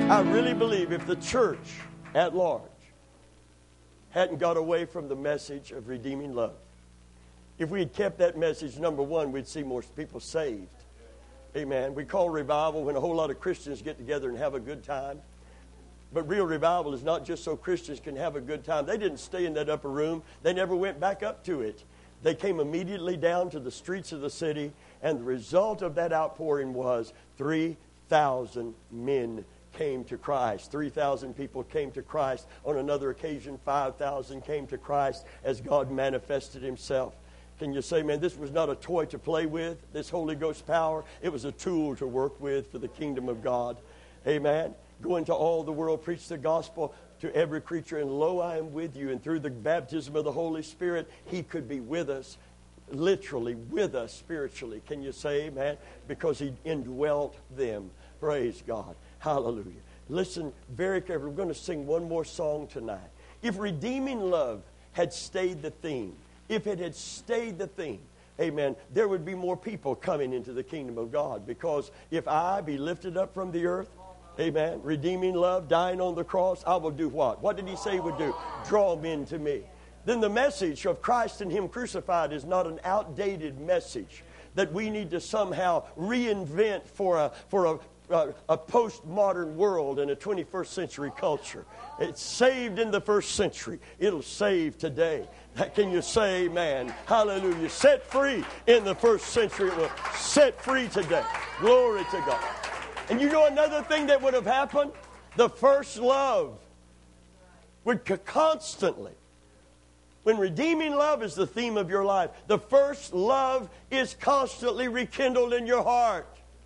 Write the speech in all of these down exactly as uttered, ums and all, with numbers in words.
I really believe if the church at large hadn't got away from the message of redeeming love, if we had kept that message, number one, we'd see more people saved. Amen. We call revival when a whole lot of Christians get together and have a good time. But real revival is not just so Christians can have a good time. They didn't stay in that upper room. They never went back up to it. They came immediately down to the streets of the city, and the result of that outpouring was three thousand men came to Christ. three thousand people came to Christ. On another occasion, five thousand came to Christ as God manifested himself. Can you say, man, this was not a toy to play with, this Holy Ghost power. It was a tool to work with for the kingdom of God. Amen. Go into all the world, preach the gospel to every creature, and lo, I am with you. And through the baptism of the Holy Spirit, he could be with us, literally with us spiritually. Can you say amen? Because he indwelt them. Praise God. Hallelujah. Listen very carefully. We're going to sing one more song tonight. If redeeming love had stayed the theme, if it had stayed the theme, amen, there would be more people coming into the kingdom of God. Because if I be lifted up from the earth, amen, redeeming love, dying on the cross, I will do what? What did he say he would do? Draw men to me. Then the message of Christ and him crucified is not an outdated message that we need to somehow reinvent for a, for a, a, a postmodern world and a twenty-first century culture. It's saved in the first century. It'll save today. Can you say amen? Hallelujah. Set free in the first century. It will set free today. Glory to God. And you know another thing that would have happened? The first love would constantly, when redeeming love is the theme of your life, the first love is constantly rekindled in your heart.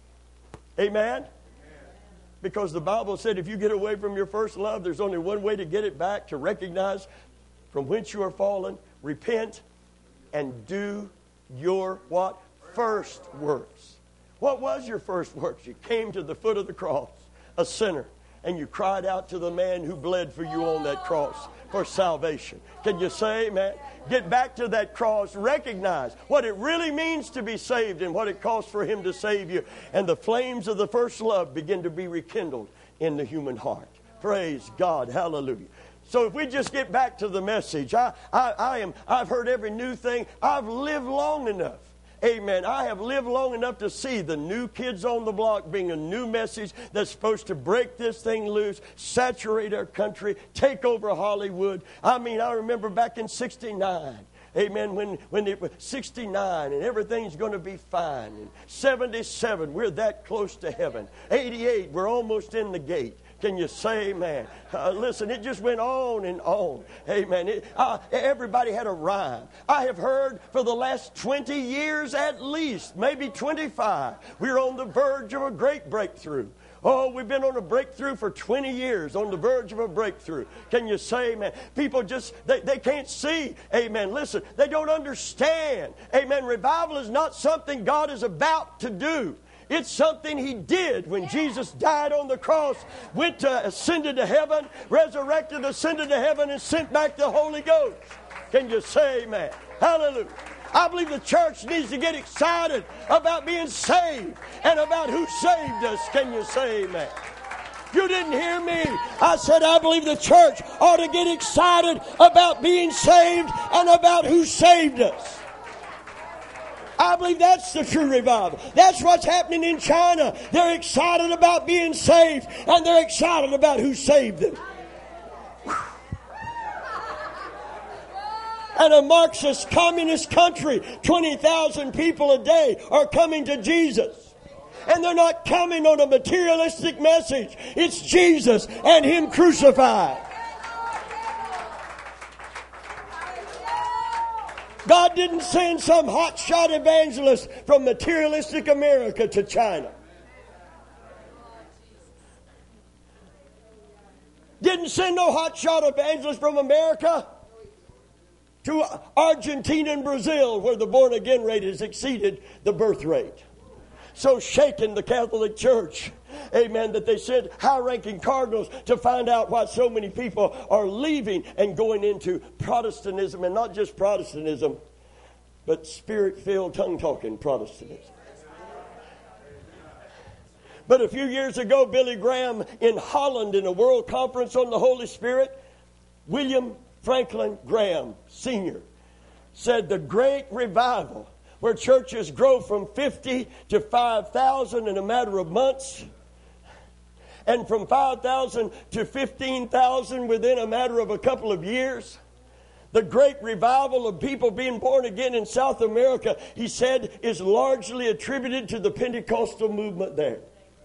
Amen? Because the Bible said if you get away from your first love, there's only one way to get it back, to recognize from whence you are fallen, repent, and do your what? First works. What was your first works? You came to the foot of the cross, a sinner, and you cried out to the man who bled for you on that cross for salvation. Can you say amen? Get back to that cross. Recognize what it really means to be saved and what it costs for him to save you. And the flames of the first love begin to be rekindled in the human heart. Praise God. Hallelujah. So if we just get back to the message, I, I, I am, I've heard every new thing. I've lived long enough. Amen. I have lived long enough to see the new kids on the block being a new message that's supposed to break this thing loose, saturate our country, take over Hollywood. I mean, I remember back in sixty-nine. Amen. When, when it was sixty-nine and everything's going to be fine. And seventy-seven, we're that close to heaven. eighty-eight, we're almost in the gate. Can you say amen? Uh, listen, it just went on and on. Amen. It, uh, everybody had a rhyme. I have heard for the last twenty years at least, maybe twenty-five, we're on the verge of a great breakthrough. Oh, we've been on a breakthrough for twenty years, on the verge of a breakthrough. Can you say amen? People just, they, they can't see. Amen. Listen, they don't understand. Amen. Revival is not something God is about to do. It's something he did when Jesus died on the cross, went to, ascended to heaven, resurrected, ascended to heaven, and sent back the Holy Ghost. Can you say amen? Hallelujah. I believe the church needs to get excited about being saved and about who saved us. Can you say amen? You didn't hear me. I said I believe the church ought to get excited about being saved and about who saved us. I believe that's the true revival. That's what's happening in China. They're excited about being saved, and they're excited about who saved them. And a Marxist communist country, twenty thousand people a day are coming to Jesus. And they're not coming on a materialistic message. It's Jesus and him crucified. God didn't send some hotshot evangelist from materialistic America to China. Didn't send no hotshot evangelist from America to Argentina and Brazil, where the born-again rate has exceeded the birth rate. So shaken the Catholic Church, amen, that they sent high-ranking cardinals to find out why so many people are leaving and going into Protestantism, and not just Protestantism, but spirit-filled, tongue-talking Protestantism. But a few years ago, Billy Graham in Holland in a world conference on the Holy Spirit, William Franklin Graham Senior said the great revival where churches grow from fifty to five thousand in a matter of months, and from five thousand to fifteen thousand within a matter of a couple of years. The great revival of people being born again in South America, he said, is largely attributed to the Pentecostal movement there.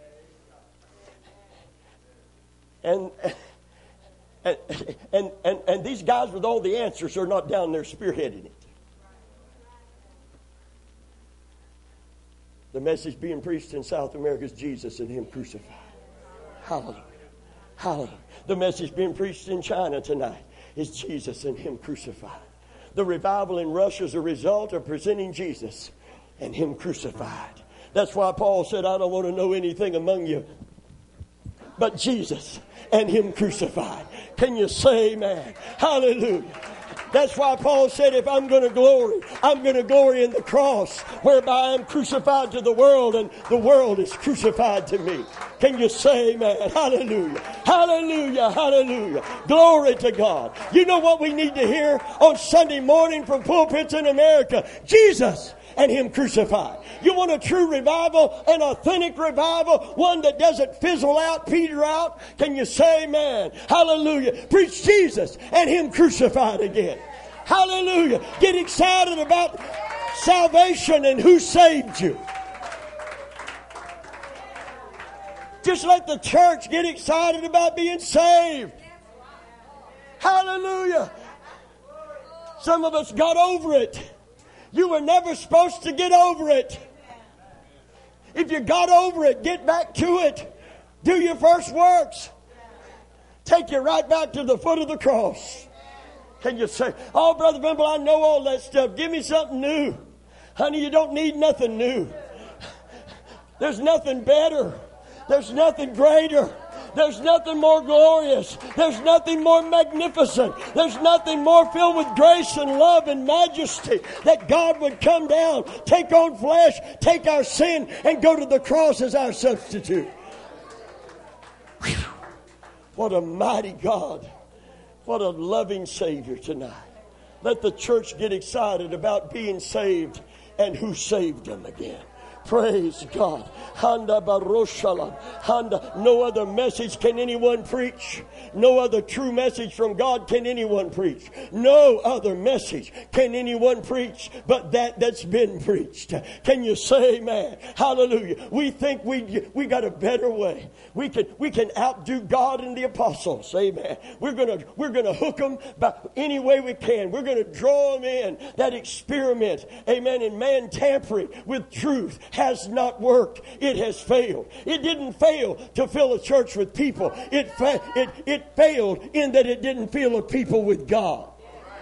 And, and, and, and, and these guys with all the answers are not down there spearheading it. The message being preached in South America is Jesus and Him crucified. Hallelujah. Hallelujah. The message being preached in China tonight is Jesus and Him crucified. The revival in Russia is a result of presenting Jesus and Him crucified. That's why Paul said, I don't want to know anything among you but Jesus and Him crucified. Can you say amen? Hallelujah. That's why Paul said, if I'm going to glory, I'm going to glory in the cross, whereby I'm crucified to the world and the world is crucified to me. Can you say amen? Hallelujah. Hallelujah. Hallelujah. Glory to God. You know what we need to hear on Sunday morning from pulpits in America? Jesus and Him crucified. You want a true revival, an authentic revival, one that doesn't fizzle out, peter out? Can you say amen? Hallelujah. Preach Jesus and Him crucified again. Hallelujah. Get excited about salvation and who saved you. Just let the church get excited about being saved. Hallelujah. Some of us got over it. You were never supposed to get over it. If you got over it, get back to it. Do your first works. Take you right back to the foot of the cross. Can you say, oh, Brother Bimble, I know all that stuff. Give me something new. Honey, you don't need nothing new. There's nothing better. There's nothing greater. There's nothing more glorious. There's nothing more magnificent. There's nothing more filled with grace and love and majesty that God would come down, take on flesh, take our sin, and go to the cross as our substitute. Whew. What a mighty God. What a loving Savior tonight. Let the church get excited about being saved and who saved them again. Praise God. Handa baroshalam. Handa. No other message can anyone preach. No other true message from God can anyone preach. No other message can anyone preach but that that's been preached. Can you say amen? Hallelujah. We think we we got a better way. We can we can outdo God and the apostles. Amen. We're gonna we're gonna hook them by any way we can. We're gonna draw them in. That experiment, amen, in man tampering with truth has not worked. It has failed. It didn't fail to fill a church with people. It fa- it it failed in that it didn't fill a people with God.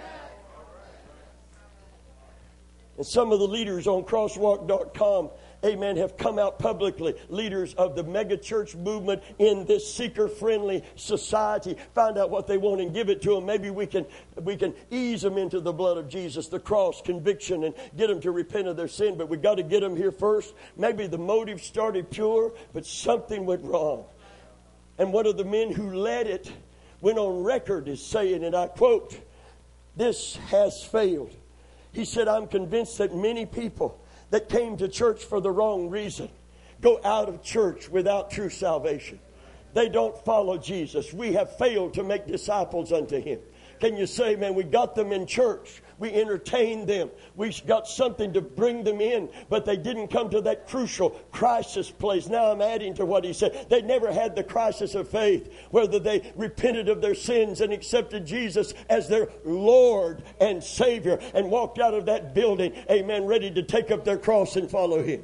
And some of the leaders on crosswalk dot com, amen, have come out publicly, leaders of the mega church movement in this seeker-friendly society, find out what they want and give it to them. Maybe we can we can ease them into the blood of Jesus, the cross, conviction, and get them to repent of their sin. But we've got to get them here first. Maybe the motive started pure, but something went wrong. And one of the men who led it went on record as saying, and I quote, "This has failed." He said, "I'm convinced that many people that came to church for the wrong reason go out of church without true salvation. They don't follow Jesus. We have failed to make disciples unto Him." Can you say, man, we got them in church. We entertained them. We got something to bring them in, but they didn't come to that crucial crisis place. Now I'm adding to what he said. They never had the crisis of faith, whether they repented of their sins and accepted Jesus as their Lord and Savior and walked out of that building, amen, ready to take up their cross and follow Him.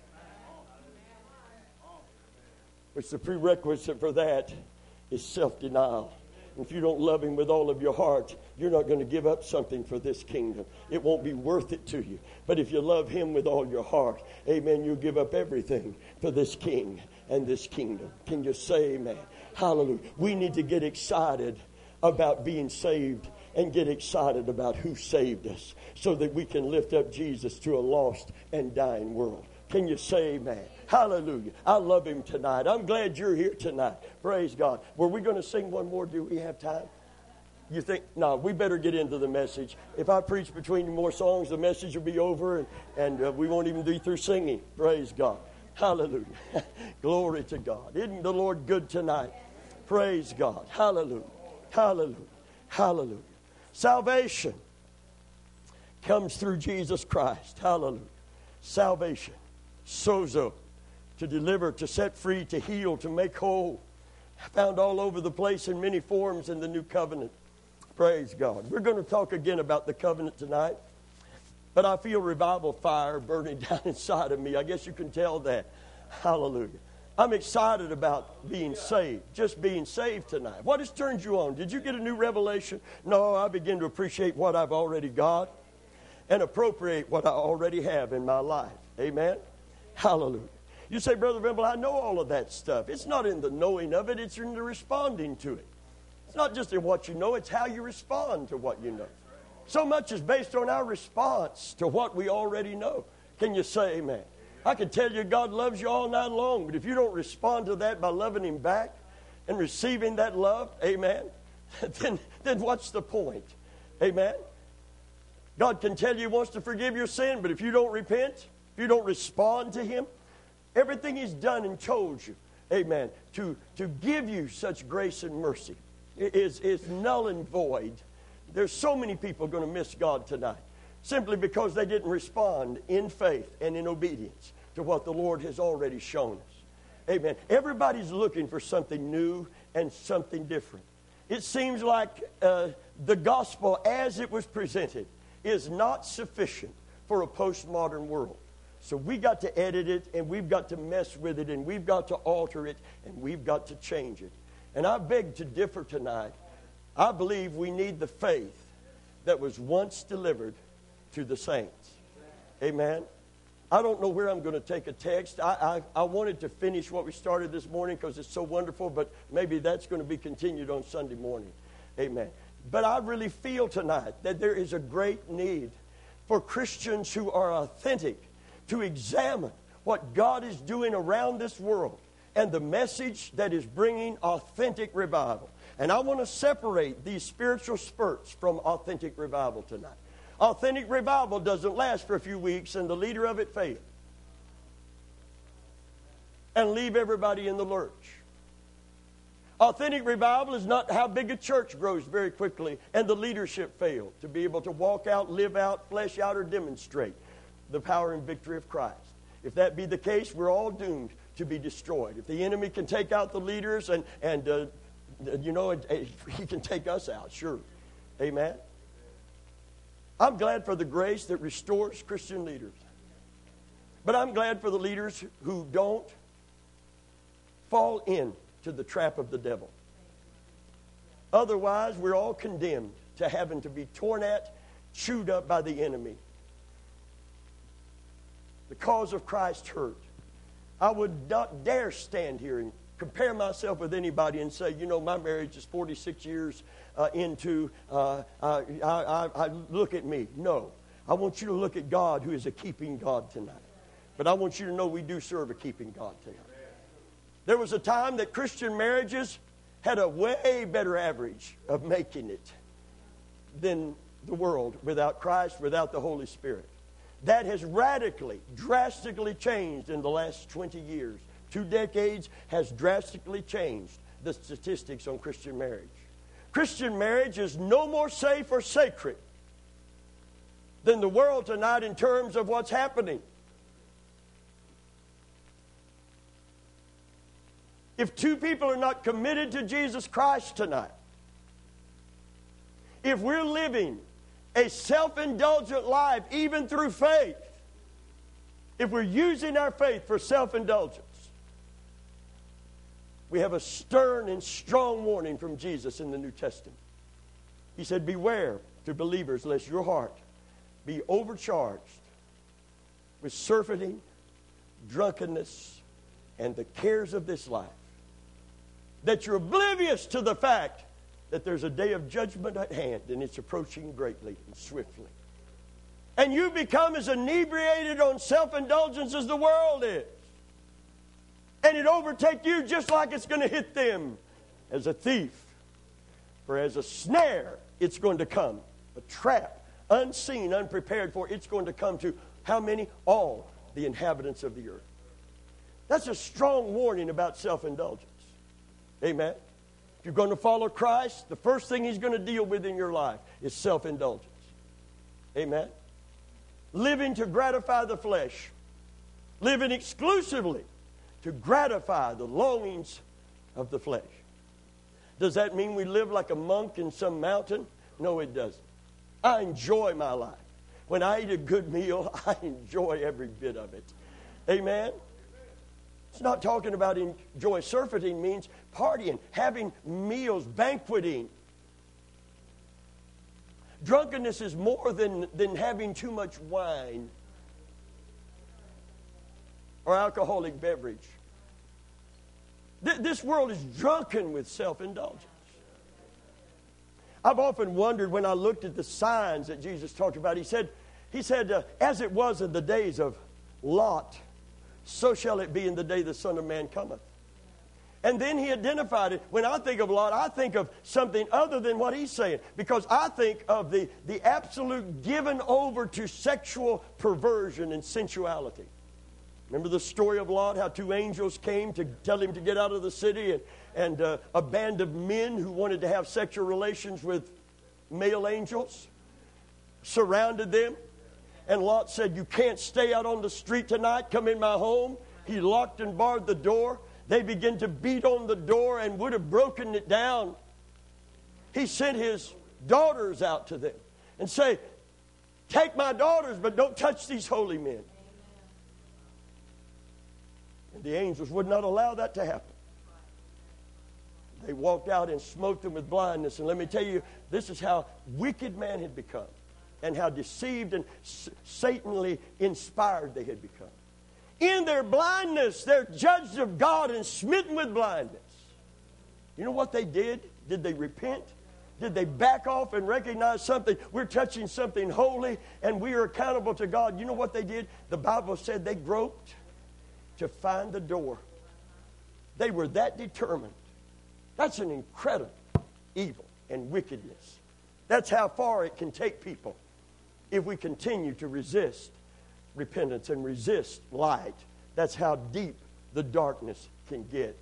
Which the prerequisite for that is self-denial. If you don't love Him with all of your heart, you're not going to give up something for this kingdom. It won't be worth it to you. But if you love Him with all your heart, amen, you'll give up everything for this King and this kingdom. Can you say amen? Hallelujah. We need to get excited about being saved and get excited about who saved us so that we can lift up Jesus to a lost and dying world. Can you say amen? Hallelujah. I love him tonight. I'm glad you're here tonight. Praise God. Were we going to sing one more? Do we have time? You think, no, we better get into the message. If I preach between more songs, the message will be over, and, and uh, we won't even be through singing. Praise God. Hallelujah. Glory to God. Isn't the Lord good tonight? Praise God. Hallelujah. Hallelujah. Hallelujah. Salvation comes through Jesus Christ. Hallelujah. Salvation. Sozo. To deliver, to set free, to heal, to make whole. Found all over the place in many forms in the new covenant. Praise God. We're going to talk again about the covenant tonight. But I feel revival fire burning down inside of me. I guess you can tell that. Hallelujah. I'm excited about being saved. Just being saved tonight. What has turned you on? Did you get a new revelation? No, I begin to appreciate what I've already got and appropriate what I already have in my life. Amen? Hallelujah. You say, Brother Vimble, I know all of that stuff. It's not in the knowing of it. It's in the responding to it. It's not just in what you know. It's how you respond to what you know. So much is based on our response to what we already know. Can you say amen? I can tell you God loves you all night long, but if you don't respond to that by loving him back and receiving that love, amen, then, then what's the point? Amen? God can tell you he wants to forgive your sin, but if you don't repent, if you don't respond to him, everything he's done and told you, amen, to, to give you such grace and mercy is, is null and void. There's so many people going to miss God tonight simply because they didn't respond in faith and in obedience to what the Lord has already shown us. Amen. Everybody's looking for something new and something different. It seems like uh, the gospel as it was presented is not sufficient for a postmodern world. So we got to edit it, and we've got to mess with it, and we've got to alter it, and we've got to change it. And I beg to differ tonight. I believe we need the faith that was once delivered to the saints. Amen. I don't know where I'm going to take a text. I, I, I wanted to finish what we started this morning because it's so wonderful, but maybe that's going to be continued on Sunday morning. Amen. But I really feel tonight that there is a great need for Christians who are authentic to examine what God is doing around this world and the message that is bringing authentic revival. And I want to separate these spiritual spurts from authentic revival tonight. Authentic revival doesn't last for a few weeks and the leader of it fails and leave everybody in the lurch. Authentic revival is not how big a church grows very quickly and the leadership failed to be able to walk out, live out, flesh out, or demonstrate the power and victory of Christ. If that be the case, we're all doomed to be destroyed. If the enemy can take out the leaders and, and uh, you know, he can take us out, sure. Amen? I'm glad for the grace that restores Christian leaders. But I'm glad for the leaders who don't fall into the trap of the devil. Otherwise, we're all condemned to having to be torn at, chewed up by the enemy. The cause of Christ hurt. I would not dare stand here and compare myself with anybody and say, you know, my marriage is forty-six years uh, into, uh, uh, I, I, I look at me. No. I want you to look at God, who is a keeping God tonight. But I want you to know we do serve a keeping God tonight. There was a time that Christian marriages had a way better average of making it than the world without Christ, without the Holy Spirit. That has radically, drastically changed in the last twenty years. Two decades has drastically changed the statistics on Christian marriage. Christian marriage is no more safe or sacred than the world tonight in terms of what's happening. If two people are not committed to Jesus Christ tonight, if we're living a self-indulgent life even through faith, if we're using our faith for self-indulgence, we have a stern and strong warning from Jesus in the New Testament. He said, beware to believers lest your heart be overcharged with surfeiting, drunkenness, and the cares of this life, that you're oblivious to the fact that there's a day of judgment at hand, and it's approaching greatly and swiftly. And you become as inebriated on self-indulgence as the world is. And it overtake you just like it's going to hit them. As a thief, for as a snare, it's going to come. A trap, unseen, unprepared for, it's going to come to how many? All the inhabitants of the earth. That's a strong warning about self-indulgence. Amen. If you're going to follow Christ, the first thing He's going to deal with in your life is self-indulgence. Amen. Living to gratify the flesh. Living exclusively to gratify the longings of the flesh. Does that mean we live like a monk in some mountain? No, it doesn't. I enjoy my life. When I eat a good meal, I enjoy every bit of it. Amen? It's not talking about enjoy. Surfeiting means partying, having meals, banqueting. Drunkenness is more than, than having too much wine or alcoholic beverage. This world is drunken with self-indulgence. I've often wondered when I looked at the signs that Jesus talked about. He said, he said uh, as it was in the days of Lot, so shall it be in the day the Son of Man cometh. And then he identified it. When I think of Lot, I think of something other than what he's saying. Because I think of the, the absolute given over to sexual perversion and sensuality. Remember the story of Lot, how two angels came to tell him to get out of the city, and, and uh, a band of men who wanted to have sexual relations with male angels surrounded them. And Lot said, you can't stay out on the street tonight, come in my home. He locked and barred the door. They began to beat on the door and would have broken it down. He sent his daughters out to them and say, take my daughters, but don't touch these holy men. And the angels would not allow that to happen. They walked out and smote them with blindness. And let me tell you, this is how wicked man had become, and how deceived and Satanly inspired they had become. In their blindness, they're judged of God and smitten with blindness. You know what they did? Did they repent? Did they back off and recognize something? We're touching something holy and we are accountable to God. You know what they did? The Bible said they groped to find the door. They were that determined. That's an incredible evil and wickedness. That's how far it can take people if we continue to resist repentance and resist light. That's how deep the darkness can get.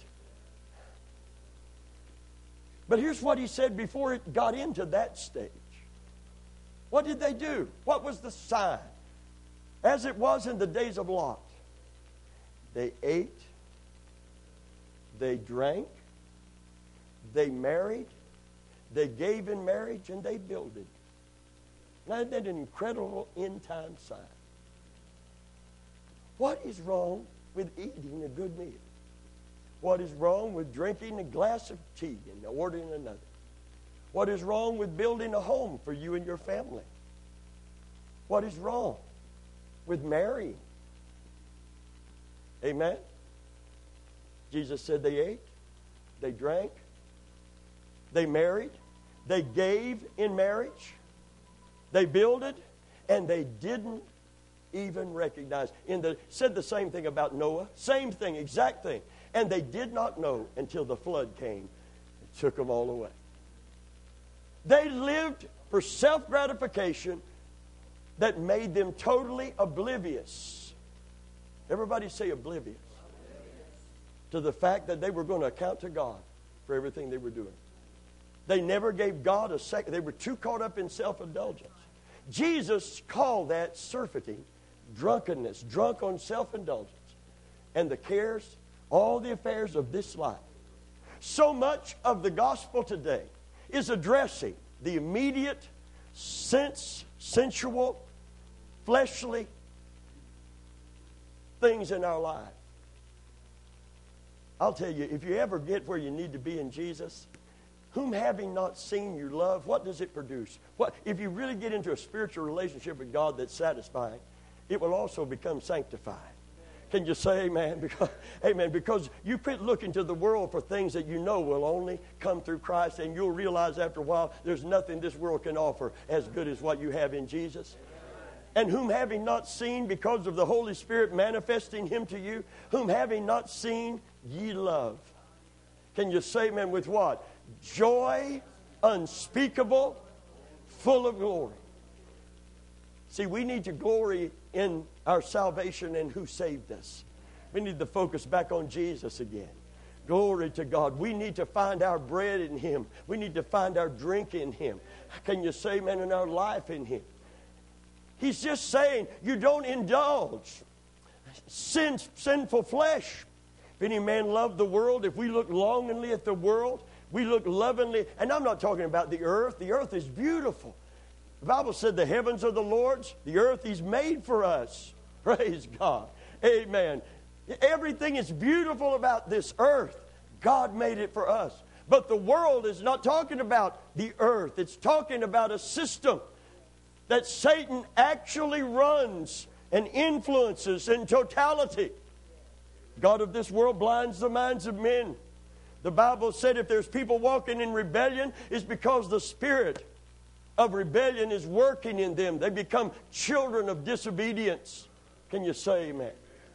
But here's what he said before it got into that stage. What did they do? What was the sign? As it was in the days of Lot. They ate, they drank, they married, they gave in marriage, and they builded. Now, isn't that an incredible end-time sign? What is wrong with eating a good meal? What is wrong with drinking a glass of tea and ordering another? What is wrong with building a home for you and your family? What is wrong with marrying? Amen? Jesus said they ate, they drank, they married, they gave in marriage, they builded, and they didn't even recognize. In the said the same thing about Noah. Same thing, exact thing. And they did not know until the flood came and took them all away. They lived for self-gratification that made them totally oblivious. Everybody say oblivious. To the fact that they were going to account to God for everything they were doing. They never gave God a second. They were too caught up in self-indulgence. Jesus called that surfeiting, drunkenness, drunk on self-indulgence, and the cares, all the affairs of this life. So much of the gospel today is addressing the immediate, sense, sensual, fleshly things in our life. I'll tell you, if you ever get where you need to be in Jesus, whom having not seen you love, what does it produce? What if you really get into a spiritual relationship with God that's satisfying, it will also become sanctified. Can you say amen? Because, amen. Because you quit looking to the world for things that you know will only come through Christ, and you'll realize after a while there's nothing this world can offer as good as what you have in Jesus. And whom having not seen, because of the Holy Spirit manifesting him to you, whom having not seen, ye love. Can you say amen with what? Joy unspeakable, full of glory. See, we need to glory in our salvation and who saved us. We need to focus back on Jesus again. Glory to God. We need to find our bread in him. We need to find our drink in him. Can you say amen in our life in him? He's just saying you don't indulge sin, sinful flesh. If any man love the world, if we look longingly at the world, we look lovingly, and I'm not talking about the earth. The earth is beautiful. The Bible said the heavens are the Lord's, the earth He's made for us. Praise God. Amen. Everything is beautiful about this earth. God made it for us. But the world is not talking about the earth. It's talking about a system that Satan actually runs and influences in totality. God of this world blinds the minds of men. The Bible said if there's people walking in rebellion, it's because the spirit of rebellion is working in them. They become children of disobedience. Can you say amen?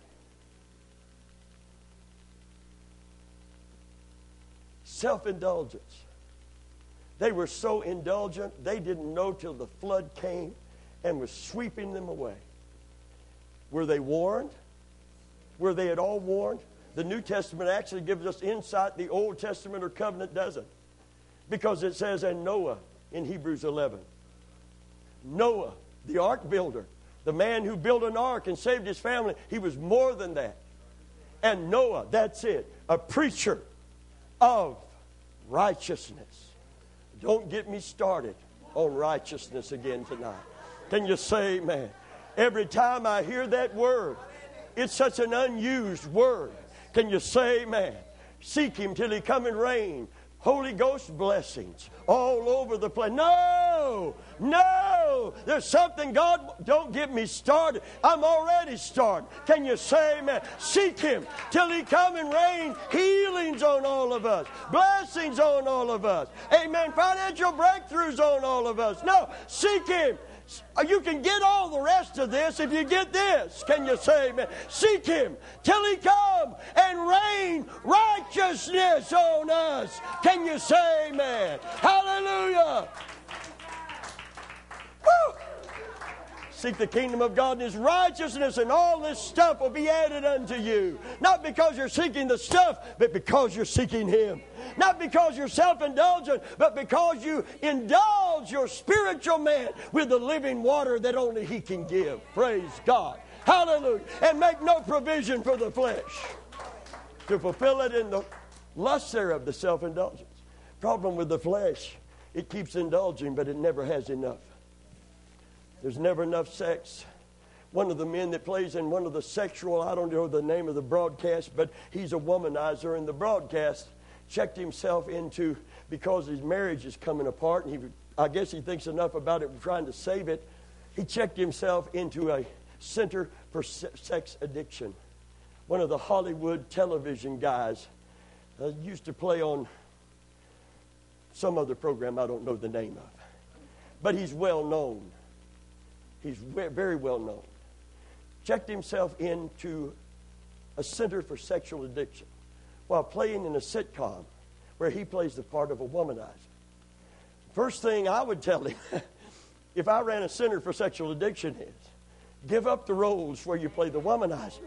Self-indulgence. They were so indulgent, they didn't know till the flood came and was sweeping them away. Were they warned? Were they at all warned? The New Testament actually gives us insight. The Old Testament or covenant doesn't. Because it says, and Noah in Hebrews eleven. Noah, the ark builder, the man who built an ark and saved his family, he was more than that. And Noah, that's it, a preacher of righteousness. Don't get me started on righteousness again tonight. Can you say amen? Every time I hear that word, it's such an unused word. Can you say amen? Seek him till he come and reign. Holy Ghost blessings all over the place. No, no. There's something, God, don't get me started. I'm already started. Can you say amen? Seek him till he come and reign. Healings on all of us. Blessings on all of us. Amen. Financial breakthroughs on all of us. No, seek him. You can get all the rest of this if you get this. Can you say amen? Seek him till he come and rain righteousness on us. Can you say amen? Hallelujah. Woo! Seek the kingdom of God and his righteousness, and all this stuff will be added unto you. Not because you're seeking the stuff, but because you're seeking him. Not because you're self-indulgent, but because you indulge your spiritual man with the living water that only he can give. Praise God. Hallelujah. And make no provision for the flesh to fulfill it in the lust thereof, the self-indulgence. Problem with the flesh, it keeps indulging, but it never has enough. There's never enough sex. One of the men that plays in one of the sexual, I don't know the name of the broadcast, but he's a womanizer in the broadcast. Checked himself into, because his marriage is coming apart, and he, I guess he thinks enough about it, trying to save it. He checked himself into a center for sex addiction. One of the Hollywood television guys uh, used to play on some other program I don't know the name of. But he's well known. He's very well known. Checked himself into a center for sexual addiction while playing in a sitcom where he plays the part of a womanizer. First thing I would tell him, if I ran a center for sexual addiction, is give up the roles where you play the womanizer.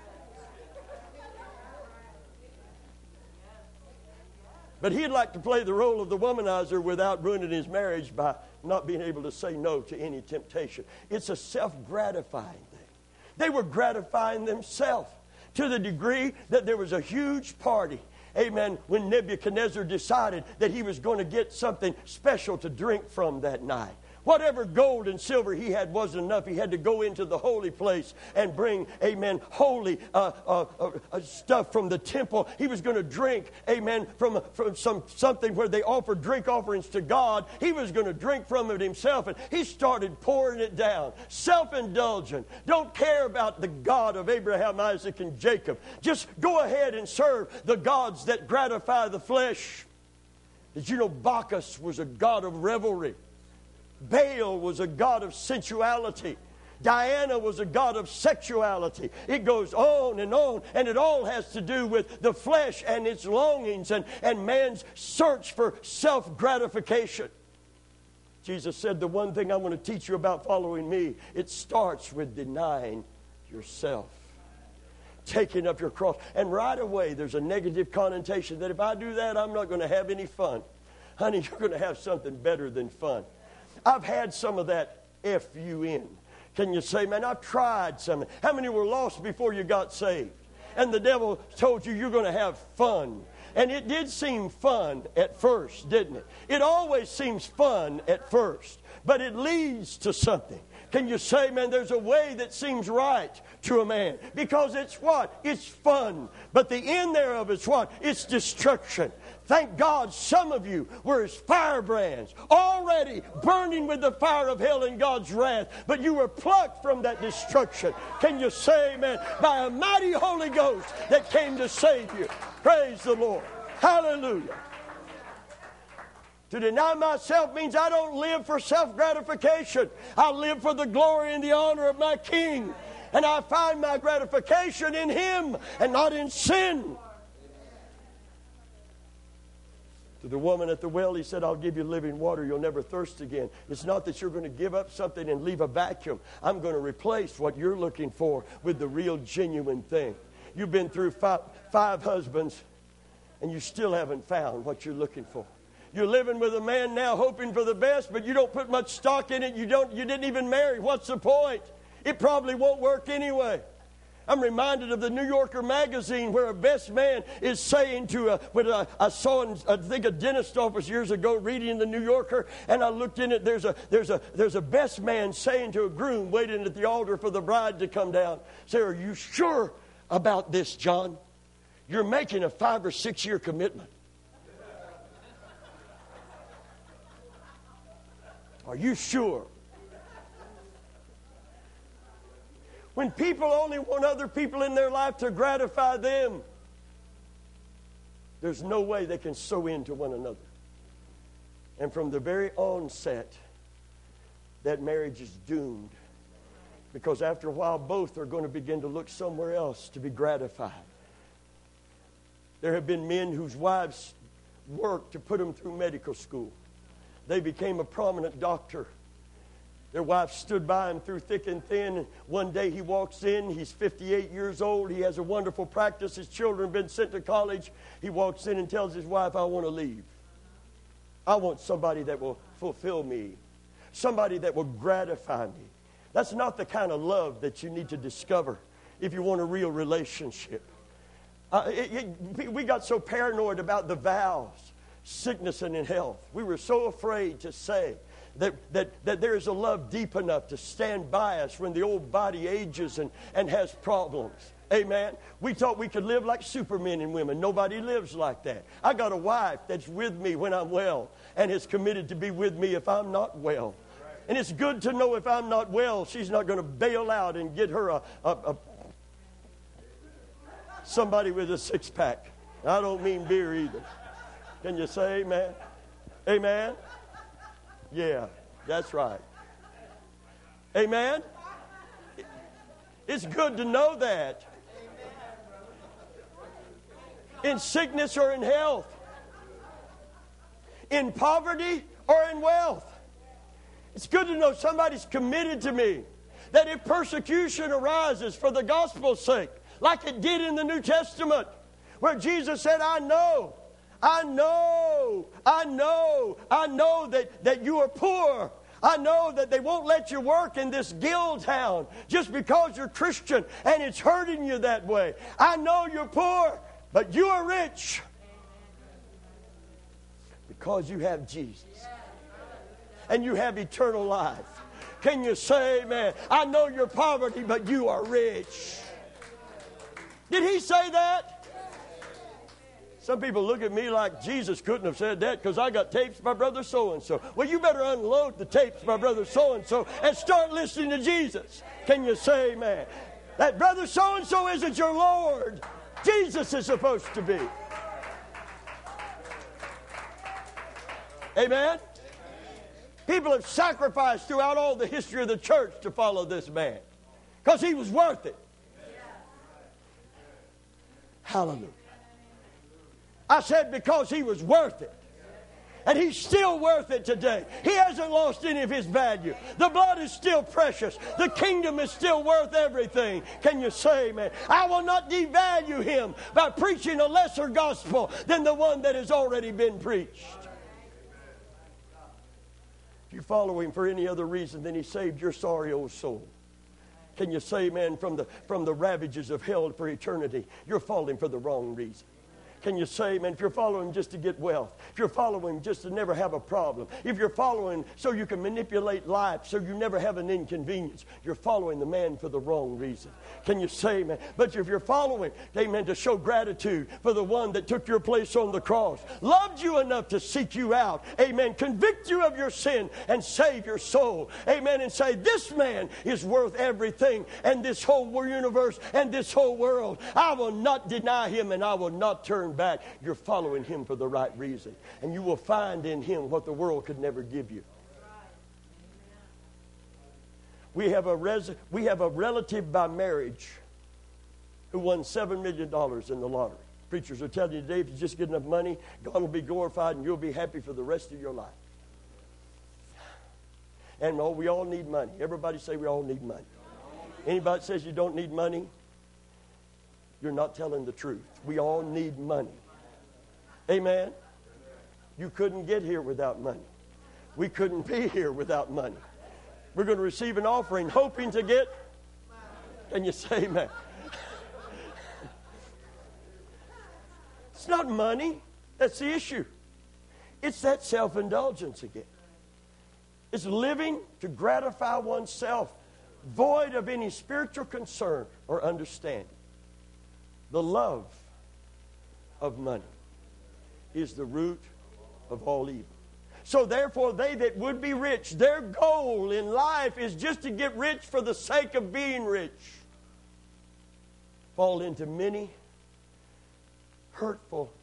But he'd like to play the role of the womanizer without ruining his marriage by not being able to say no to any temptation. It's a self-gratifying thing. They were gratifying themselves to the degree that there was a huge party, amen, when Nebuchadnezzar decided that he was going to get something special to drink from that night. Whatever gold and silver he had wasn't enough. He had to go into the holy place and bring, amen, holy uh, uh, uh, stuff from the temple. He was going to drink, amen, from, from some something where they offered drink offerings to God. He was going to drink from it himself, and he started pouring it down. Self-indulgent. Don't care about the God of Abraham, Isaac, and Jacob. Just go ahead and serve the gods that gratify the flesh. Did you know Bacchus was a god of revelry? Baal was a god of sensuality. Diana was a god of sexuality. It goes on and on, and it all has to do with the flesh and its longings and, and man's search for self-gratification. Jesus said, the one thing I want to teach you about following me, it starts with denying yourself. Taking up your cross. And right away, there's a negative connotation that if I do that, I'm not going to have any fun. Honey, you're going to have something better than fun. I've had some of that F U N. Can you say, man, I've tried some. How many were lost before you got saved? And the devil told you you're going to have fun. And it did seem fun at first, didn't it? It always seems fun at first, but it leads to something. Can you say, man, there's a way that seems right to a man? Because it's what? It's fun. But the end thereof is what? It's destruction. Thank God some of you were as firebrands, already burning with the fire of hell and God's wrath, but you were plucked from that destruction. Can you say, man, by a mighty Holy Ghost that came to save you? Praise the Lord. Hallelujah. To deny myself means I don't live for self-gratification. I live for the glory and the honor of my King. And I find my gratification in Him and not in sin. To the woman at the well, He said, I'll give you living water. You'll never thirst again. It's not that you're going to give up something and leave a vacuum. I'm going to replace what you're looking for with the real, genuine thing. You've been through five, five husbands, and you still haven't found what you're looking for. You're living with a man now hoping for the best, but you don't put much stock in it. You don't. You didn't even marry. What's the point? It probably won't work anyway. I'm reminded of the New Yorker magazine where a best man is saying to a, when I, I saw in, I think a dentist office years ago reading the New Yorker, and I looked in it, there's a, there's a, there's a best man saying to a groom waiting at the altar for the bride to come down, say, are you sure about this, John? You're making a five or six year commitment. Are you sure? When people only want other people in their life to gratify them, there's no way they can sow into one another. And from the very onset, that marriage is doomed. Because after a while, both are going to begin to look somewhere else to be gratified. There have been men whose wives worked to put them through medical school. They became a prominent doctor. Their wife stood by him through thick and thin. And one day he walks in. He's fifty-eight years old. He has a wonderful practice. His children have been sent to college. He walks in and tells his wife, I want to leave. I want somebody that will fulfill me. Somebody that will gratify me. That's not the kind of love that you need to discover if you want a real relationship. Uh, it, it, we got so paranoid about the vows, sickness and in health. We were so afraid to say that, that, that there is a love deep enough to stand by us when the old body ages and, and has problems. Amen. We thought we could live like supermen and women. Nobody lives like that. I got a wife that's with me when I'm well and is committed to be with me if I'm not well. And it's good to know if I'm not well, she's not going to bail out and get her a, a, a somebody with a six-pack. I don't mean beer either. Can you say amen? Amen? Yeah, that's right. Amen? It's good to know that. In sickness or in health. In poverty or in wealth. It's good to know somebody's committed to me. That if persecution arises for the gospel's sake, like it did in the New Testament, where Jesus said, I know, I know, I know, I know that, that you are poor. I know that they won't let you work in this guild town just because you're Christian and it's hurting you that way. I know you're poor, but you are rich because you have Jesus and you have eternal life. Can you say amen? I know your poverty, but you are rich. Did he say that? Some people look at me like Jesus couldn't have said that because I got tapes by brother so-and-so. Well, you better unload the tapes by brother so-and-so and start listening to Jesus. Can you say amen? That brother so-and-so isn't your Lord. Jesus is supposed to be. Amen? People have sacrificed throughout all the history of the church to follow this man because he was worth it. Hallelujah. I said because he was worth it. And he's still worth it today. He hasn't lost any of his value. The blood is still precious. The kingdom is still worth everything. Can you say, man? I will not devalue him by preaching a lesser gospel than the one that has already been preached. If you follow him for any other reason than he saved your sorry old soul, can you say, man, from the, from the ravages of hell for eternity, you're falling for the wrong reason? Can you say, man, if you're following just to get wealth, if you're following just to never have a problem, if you're following so you can manipulate life so you never have an inconvenience, you're following the man for the wrong reason. Can you say, man, but if you're following, amen, to show gratitude for the one that took your place on the cross, loved you enough to seek you out, amen, convict you of your sin and save your soul, amen, and say, this man is worth everything and this whole universe and this whole world. I will not deny him and I will not turn back. You're following him for the right reason, and you will find in him what the world could never give you. We have a res- we have a relative by marriage who won seven million dollars in the lottery. Preachers are telling you today, if you just get enough money, God will be glorified and you'll be happy for the rest of your life. And oh, we all need money. Everybody say we all need money. Anybody that says you don't need money, you're not telling the truth. We all need money. Amen? You couldn't get here without money. We couldn't be here without money. We're going to receive an offering hoping to get... Can you say amen? It's not money. That's the issue. It's that self-indulgence again. It's living to gratify oneself, void of any spiritual concern or understanding. The love of money is the root of all evil. So therefore, they that would be rich, their goal in life is just to get rich for the sake of being rich, fall into many hurtful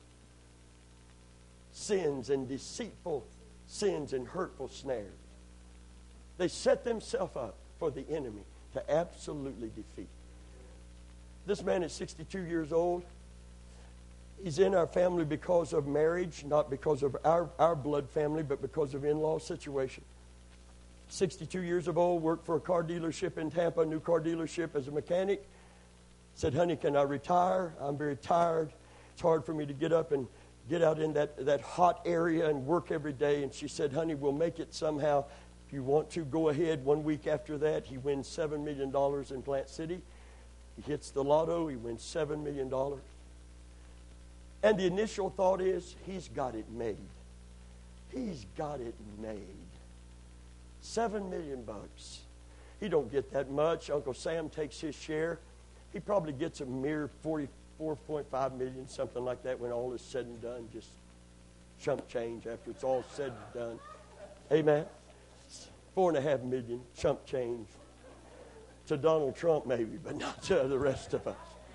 sins and deceitful sins and hurtful snares. They set themselves up for the enemy to absolutely defeat. This man is sixty-two years old. He's in our family because of marriage, not because of our, our blood family, but because of in-law situation. sixty-two years of old, worked for a car dealership in Tampa, a new car dealership as a mechanic. Said, honey, can I retire? I'm very tired. It's hard for me to get up and get out in that, that hot area and work every day. And she said, honey, we'll make it somehow. If you want to, go ahead. One week after that, he wins seven million dollars in Plant City. He hits the lotto. He wins seven million dollars. And the initial thought is, he's got it made. He's got it made. Seven million bucks. He don't get that much. Uncle Sam takes his share. He probably gets a mere forty-four point five million, something like that, when all is said and done. Just chump change after it's all said and done. Amen. Four and a half million chump change. To Donald Trump maybe, but not to the rest of us.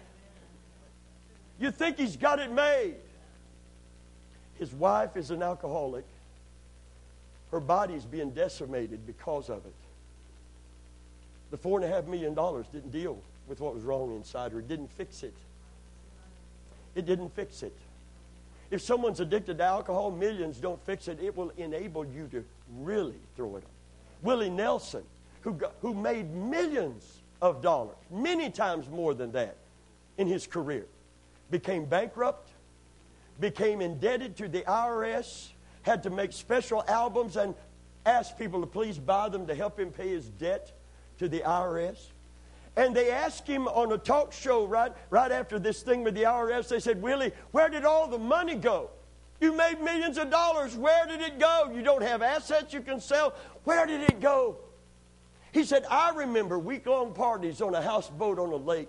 You think he's got it made. His wife is an alcoholic. Her body's being decimated because of it. The four and a half million dollars didn't deal with what was wrong inside her. It didn't fix it. It didn't fix it. If someone's addicted to alcohol, millions don't fix it. It will enable you to really throw it on. Willie Nelson, who got, who made millions of dollars, many times more than that in his career, became bankrupt, became indebted to the I R S, had to make special albums and ask people to please buy them to help him pay his debt to the I R S. And they asked him on a talk show right, right after this thing with the I R S, they said, Willie, where did all the money go? You made millions of dollars. Where did it go? You don't have assets you can sell. Where did it go? He said, I remember week-long parties on a houseboat on a lake.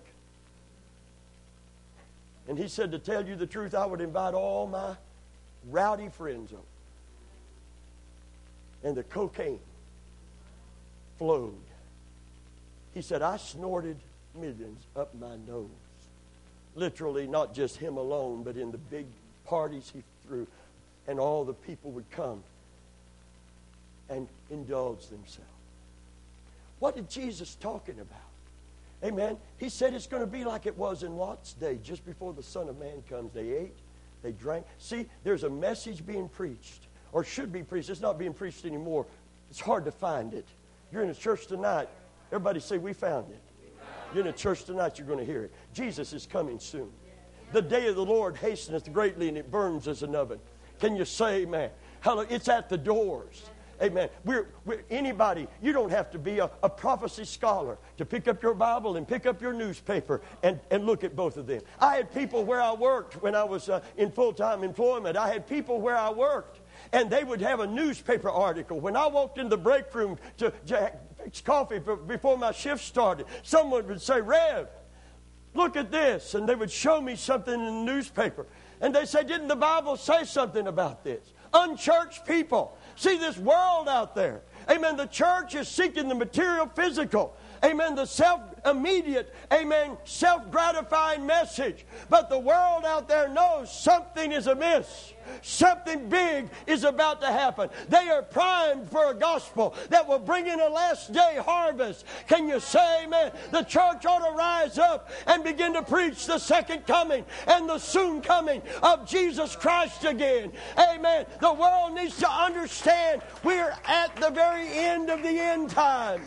And he said, to tell you the truth, I would invite all my rowdy friends over. And the cocaine flowed. He said, I snorted millions up my nose. Literally, not just him alone, but in the big parties he threw. And all the people would come. and indulge themselves. What did Jesus talking about? Amen. He said it's going to be like it was in Lot's day, just before the Son of Man comes. They ate, they drank. See, there's a message being preached, or should be preached. It's not being preached anymore. It's hard to find it. You're in a church tonight. Everybody say, we found it. You're in a church tonight, you're going to hear it. Jesus is coming soon. The day of the Lord hasteneth greatly, and it burns as an oven. Can you say amen? Hallelujah. It's at the doors. Amen. We're, we're, anybody, you don't have to be a, a prophecy scholar to pick up your Bible and pick up your newspaper and, and look at both of them. I had people where I worked when I was uh, in full-time employment. I had people where I worked, and they would have a newspaper article. When I walked in the break room to, to fix coffee before my shift started, someone would say, Rev, look at this. And they would show me something in the newspaper. And they say, didn't the Bible say something about this? Unchurched people. See this world out there. Amen. The church is seeking the material, physical. Amen. The self-immediate, amen, self-gratifying message. But the world out there knows something is amiss. Something big is about to happen. They are primed for a gospel that will bring in a last day harvest. Can you say amen? The church ought to rise up and begin to preach the second coming and the soon coming of Jesus Christ again. Amen. The world needs to understand we're at the very end of the end times.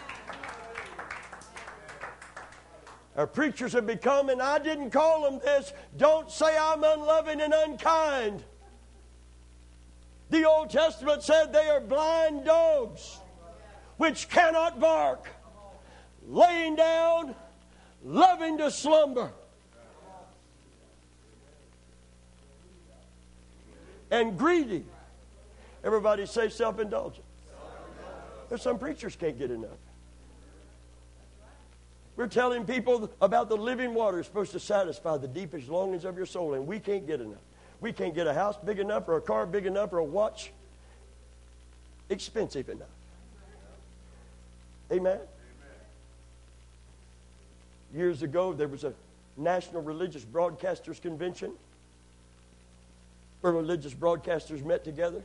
Our preachers have become, and I didn't call them this, don't say I'm unloving and unkind. The Old Testament said they are blind dogs which cannot bark, laying down, loving to slumber. And greedy. Everybody say self-indulgent. There's some preachers can't get enough. We're telling people about the living water is supposed to satisfy the deepest longings of your soul, and we can't get enough. We can't get a house big enough or a car big enough or a watch expensive enough. Amen? Amen. Years ago, there was a National Religious Broadcasters Convention where religious broadcasters met together.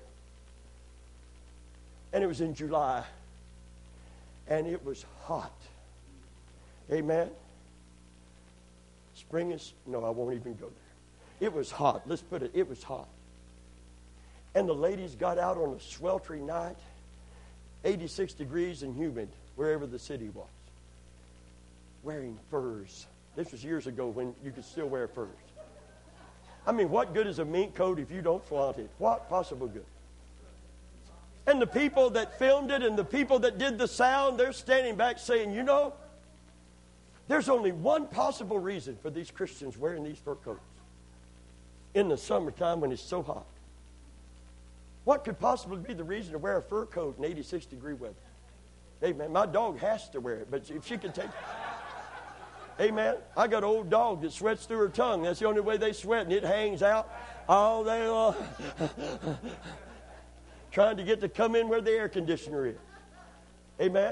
And it was in July. And it was hot. Amen. Spring is, no, I won't even go there. It was hot. Let's put it, it was hot. And the ladies got out on a sweltering night, eighty-six degrees and humid, wherever the city was, wearing furs. This was years ago when you could still wear furs. I mean, what good is a mink coat if you don't flaunt it? What possible good? And the people that filmed it and the people that did the sound, they're standing back saying, you know, there's only one possible reason for these Christians wearing these fur coats in the summertime when it's so hot. What could possibly be the reason to wear a fur coat in eighty-six degree weather? Amen. My dog has to wear it, but if she can take it. Amen. I got an old dog that sweats through her tongue. That's the only way they sweat, and it hangs out all day long. Trying to get to come in where the air conditioner is. Amen.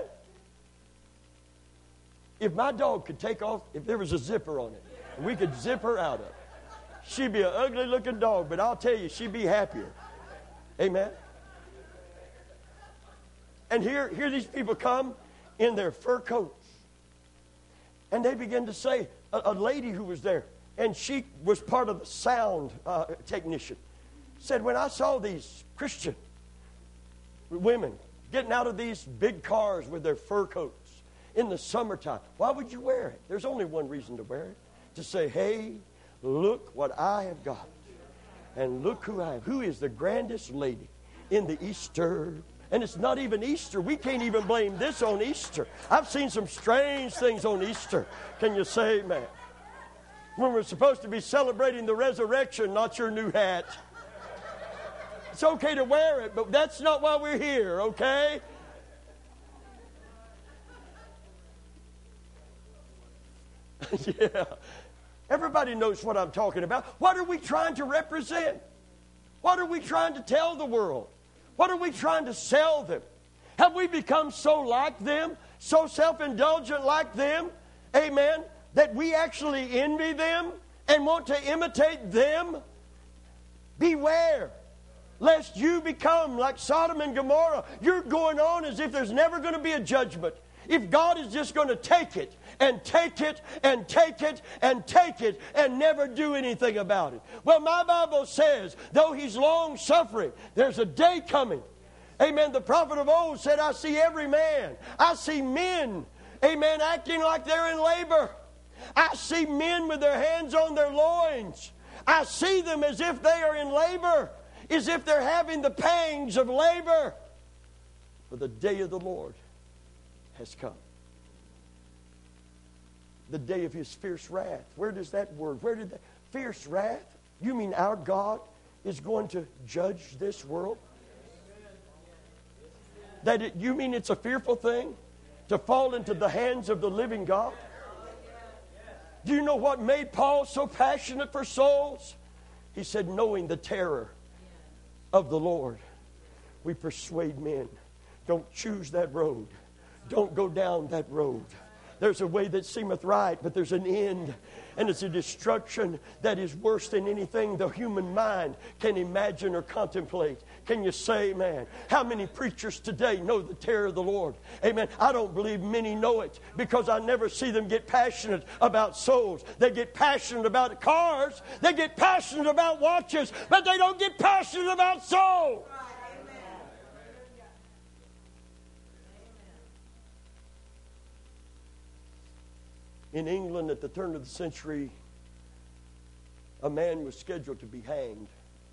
If my dog could take off, if there was a zipper on it, and we could zip her out of it, she'd be an ugly looking dog, but I'll tell you, she'd be happier. Amen. And here, here these people come in their fur coats. And they begin to say, a, a lady who was there, and she was part of the sound uh, technician, said, when I saw these Christian women getting out of these big cars with their fur coats in the summertime, why would you wear it? There's only one reason to wear it. To say, hey, look what I have got. And look who I am. Who is the grandest lady in the Easter? And it's not even Easter. We can't even blame this on Easter. I've seen some strange things on Easter. Can you say amen? When we're supposed to be celebrating the resurrection, not your new hat. It's okay to wear it, but that's not why we're here, okay? Yeah. Everybody knows what I'm talking about. What are we trying to represent? What are we trying to tell the world? What are we trying to sell them? Have we become so like them, so self-indulgent like them, amen, that we actually envy them and want to imitate them? Beware, lest you become like Sodom and Gomorrah. You're going on as if there's never going to be a judgment. If God is just going to take it and take it and take it and take it and never do anything about it. Well, my Bible says, though He's long-suffering, there's a day coming. Amen. The prophet of old said, I see every man. I see men, amen, acting like they're in labor. I see men with their hands on their loins. I see them as if they are in labor, as if they're having the pangs of labor. For the day of the Lord has come. The day of His fierce wrath. Where does that word, where did that, fierce wrath? You mean our God is going to judge this world? That it, you mean it's a fearful thing to fall into the hands of the living God? Do you know what made Paul so passionate for souls? He said, knowing the terror of the Lord, we persuade men. Don't choose that road. Don't go down that road. There's a way that seemeth right, but there's an end. And it's a destruction that is worse than anything the human mind can imagine or contemplate. Can you say, man? How many preachers today know the terror of the Lord? Amen. I don't believe many know it because I never see them get passionate about souls. They get passionate about cars. They get passionate about watches, but they don't get passionate about souls. In England at the turn of the century, a man was scheduled to be hanged.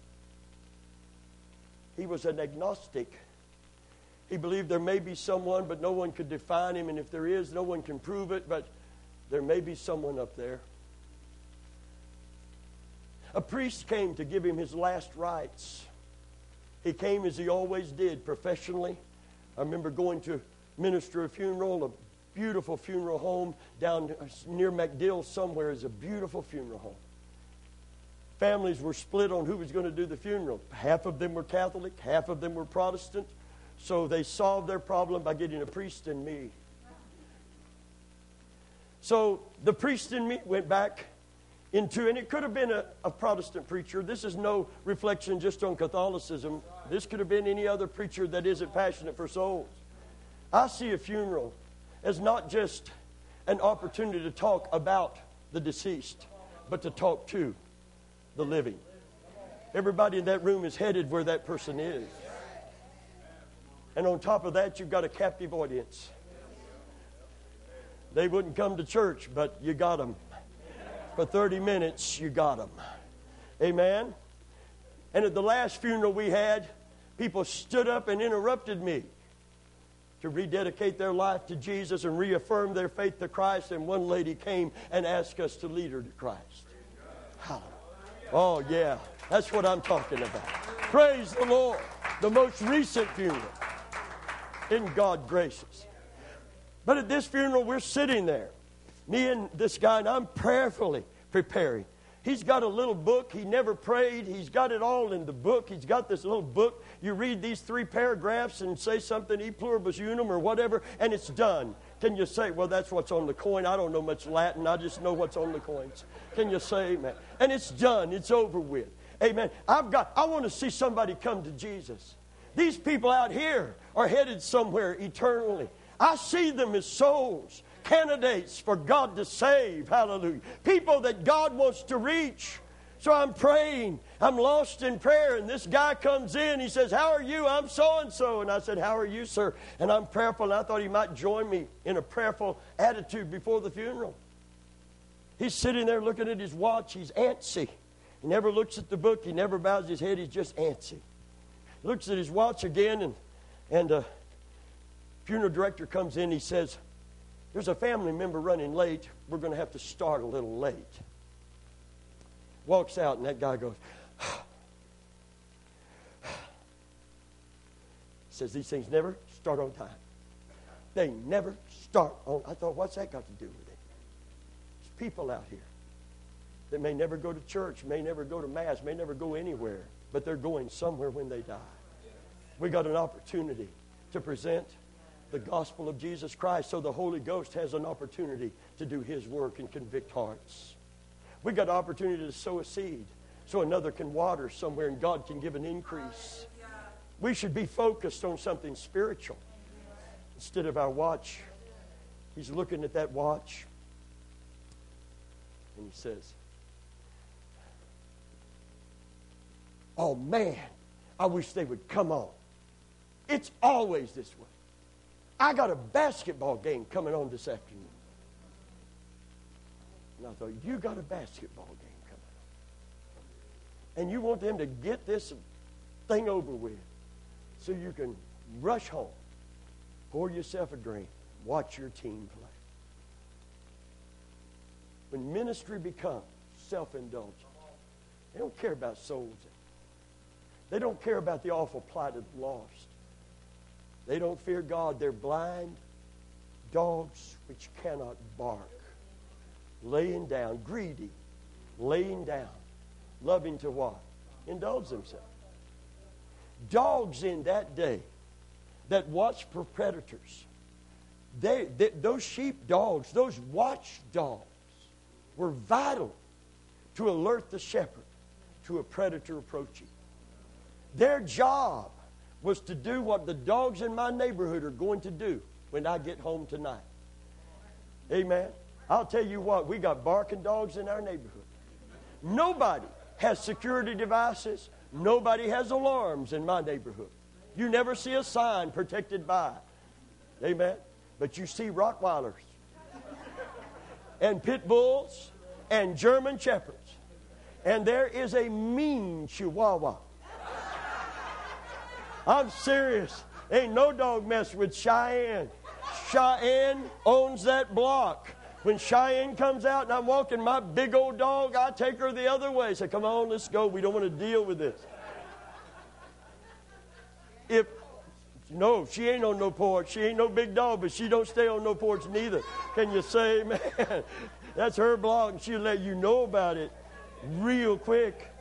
He was an agnostic. He believed there may be someone, but no one could define him. And if there is, no one can prove it, but there may be someone up there. A priest came to give him his last rites. He came as he always did, professionally. I remember going to minister a funeral. A beautiful funeral home down near MacDill somewhere is a beautiful funeral home. Families were split on who was going to do the funeral. Half of them were Catholic, half of them were Protestant. So they solved their problem by getting a priest and me. So the priest and me went back into, and it could have been a, a Protestant preacher. This is no reflection just on Catholicism. This could have been any other preacher that isn't passionate for souls. I see a funeral as not just an opportunity to talk about the deceased, but to talk to the living. Everybody in that room is headed where that person is. And on top of that, you've got a captive audience. They wouldn't come to church, but you got them. For thirty minutes, you got them. Amen? And at the last funeral we had, people stood up and interrupted me to rededicate their life to Jesus and reaffirm their faith to Christ. And one lady came and asked us to lead her to Christ. Hallelujah. Oh, yeah. That's what I'm talking about. Praise the Lord. The most recent funeral. Isn't God gracious? But at this funeral, we're sitting there. Me and this guy, and I'm prayerfully preparing. He's got a little book. He never prayed. He's got it all in the book. He's got this little book. You read these three paragraphs and say something, e pluribus unum or whatever, and it's done. Can you say, well, that's what's on the coin? I don't know much Latin. I just know what's on the coins. Can you say amen? And it's done. It's over with. Amen. I've got, I want to see somebody come to Jesus. These people out here are headed somewhere eternally. I see them as souls. Candidates for God to save. Hallelujah. People that God wants to reach. So I'm praying. I'm lost in prayer. And this guy comes in. He says, how are you? I'm so-and-so. And I said, how are you, sir? And I'm prayerful. And I thought he might join me in a prayerful attitude before the funeral. He's sitting there looking at his watch. He's antsy. He never looks at the book. He never bows his head. He's just antsy. He looks at his watch again. And, and uh, funeral director comes in. He says, there's a family member running late. We're going to have to start a little late. Walks out, and that guy goes, says these things never start on time. They never start on. I thought, what's that got to do with it? There's people out here that may never go to church, may never go to Mass, may never go anywhere, but they're going somewhere when they die. We got an opportunity to present the gospel of Jesus Christ, so the Holy Ghost has an opportunity to do His work and convict hearts. We got an opportunity to sow a seed so another can water somewhere and God can give an increase. We should be focused on something spiritual instead of our watch. He's looking at that watch and he says, oh man, I wish they would come on. It's always this way. I got a basketball game coming on this afternoon. And I thought, you got a basketball game coming on. And you want them to get this thing over with so you can rush home, pour yourself a drink, watch your team play. When ministry becomes self-indulgent, they don't care about souls. They don't care about the awful plight of the lost. They don't fear God. They're blind dogs which cannot bark. Laying down, greedy, laying down, loving to what? Indulge themselves. Dogs in that day that watched for predators, they, they, those sheep dogs, those watch dogs were vital to alert the shepherd to a predator approaching. Their job was to do what the dogs in my neighborhood are going to do when I get home tonight. Amen. I'll tell you what, we got barking dogs in our neighborhood. Nobody has security devices. Nobody has alarms in my neighborhood. You never see a sign protected by. Amen. But you see Rottweilers and pit bulls and German shepherds. And there is a mean Chihuahua. I'm serious. Ain't no dog mess with Cheyenne. Cheyenne owns that block. When Cheyenne comes out and I'm walking my big old dog, I take her the other way. Say, come on, let's go. We don't want to deal with this. If, no, she ain't on no porch. She ain't no big dog, but she don't stay on no porch neither. Can you say, man, that's her block, and she'll let you know about it real quick.